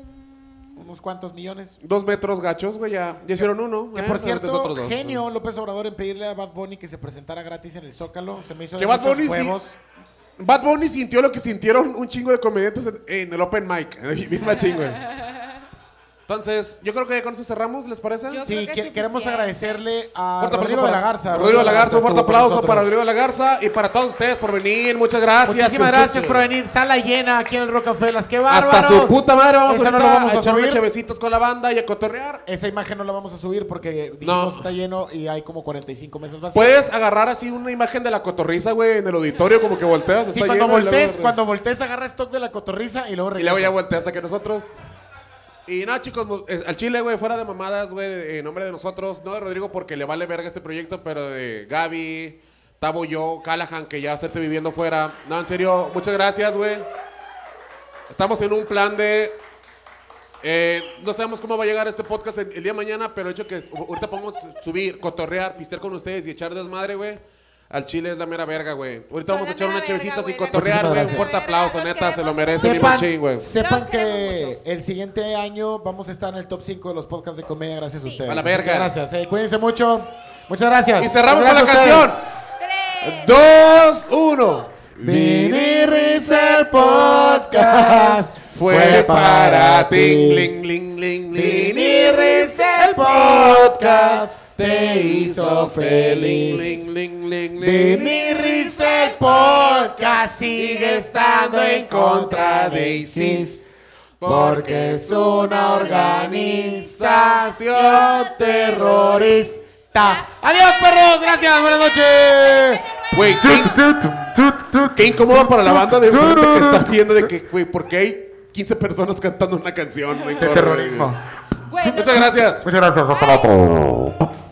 ¿Unos cuantos millones? Dos metros gachos, güey, ya. Ya hicieron uno. Que eh, por ahorita es cierto, otros dos. genio López Obrador en pedirle a Bad Bunny que se presentara gratis en el Zócalo. Se me hizo Que de Bad muchos Bunny sí- huevos. Bad Bunny sintió lo que sintieron un chingo de comediantes en, en el open mic. Bien machín, güey. Entonces, yo creo que con eso cerramos, ¿les parece? Yo- Sí, creo que que- es queremos suficiente. agradecerle a Fuerte Rodrigo aplauso de la para Garza. Rodrigo de la Garza, un fuerte estuvo con aplauso nosotros. para Rodrigo de la Garza y para todos ustedes por venir. Muchas gracias. Muchísimas Que gracias escuchen. por venir. Sala llena aquí en el Rockefellas. ¡Qué bárbaro! Hasta su puta madre. Vamos Esa ahorita no lo vamos a a echar unos subir. chevecitos con la banda y a cotorrear. Esa imagen no la vamos a subir porque dijimos No. está lleno y hay como cuarenta y cinco mesas vacías. Puedes agarrar así una imagen de la cotorriza, güey, en el auditorio, como que volteas. Sí, está cuando lleno, y voltees, luego- cuando voltees agarra stock de la cotorriza y luego Y regresas. luego ya volteas a que nosotros. Y nada, chicos, mu- eh, al Chile, güey, fuera de mamadas, güey, en nombre de nosotros, no de Rodrigo porque le vale verga este proyecto, pero de Gaby, Tabo, yo, Callahan, que ya hacerte viviendo fuera. No, en serio, muchas gracias, güey. Estamos en un plan de. eh, no sabemos cómo va a llegar este podcast el, el día de mañana, pero el hecho que ahorita podemos subir, cotorrear, pistear con ustedes y echar desmadre, güey. Al Chile es la mera verga, güey. Ahorita Son vamos a la echar mera unas verga, chevecitas y güey, la cotorrear, neta. güey. Un Muchas fuerte gracias. aplauso, Los neta, se lo queremos merece mi Sepan, machín, güey. sepan Los que queremos el siguiente año vamos a estar en el top cinco de los podcasts de comedia gracias a Sí. ustedes. A la Así que verga. Gracias, eh, cuídense mucho. Muchas gracias. Y cerramos Muchas con la gracias a canción. Tres. Dos, uno. Vinirris el podcast Fue para ti. Ling, ling, ling, ling. Vinirris el podcast te hizo feliz. Ling, ling, ling, ling. Vinirris el podcast sigue estando en contra de ISIS porque es una organización terrorista. Adiós, perros. Gracias. Buenas noches. Güey, qué, qué incómodo para la banda de enfrente que está viendo de que, güey, ¿por qué hay quince personas cantando una canción? Güey, Terrorismo. Güey, Muchas gracias. Muchas gracias. Hasta luego.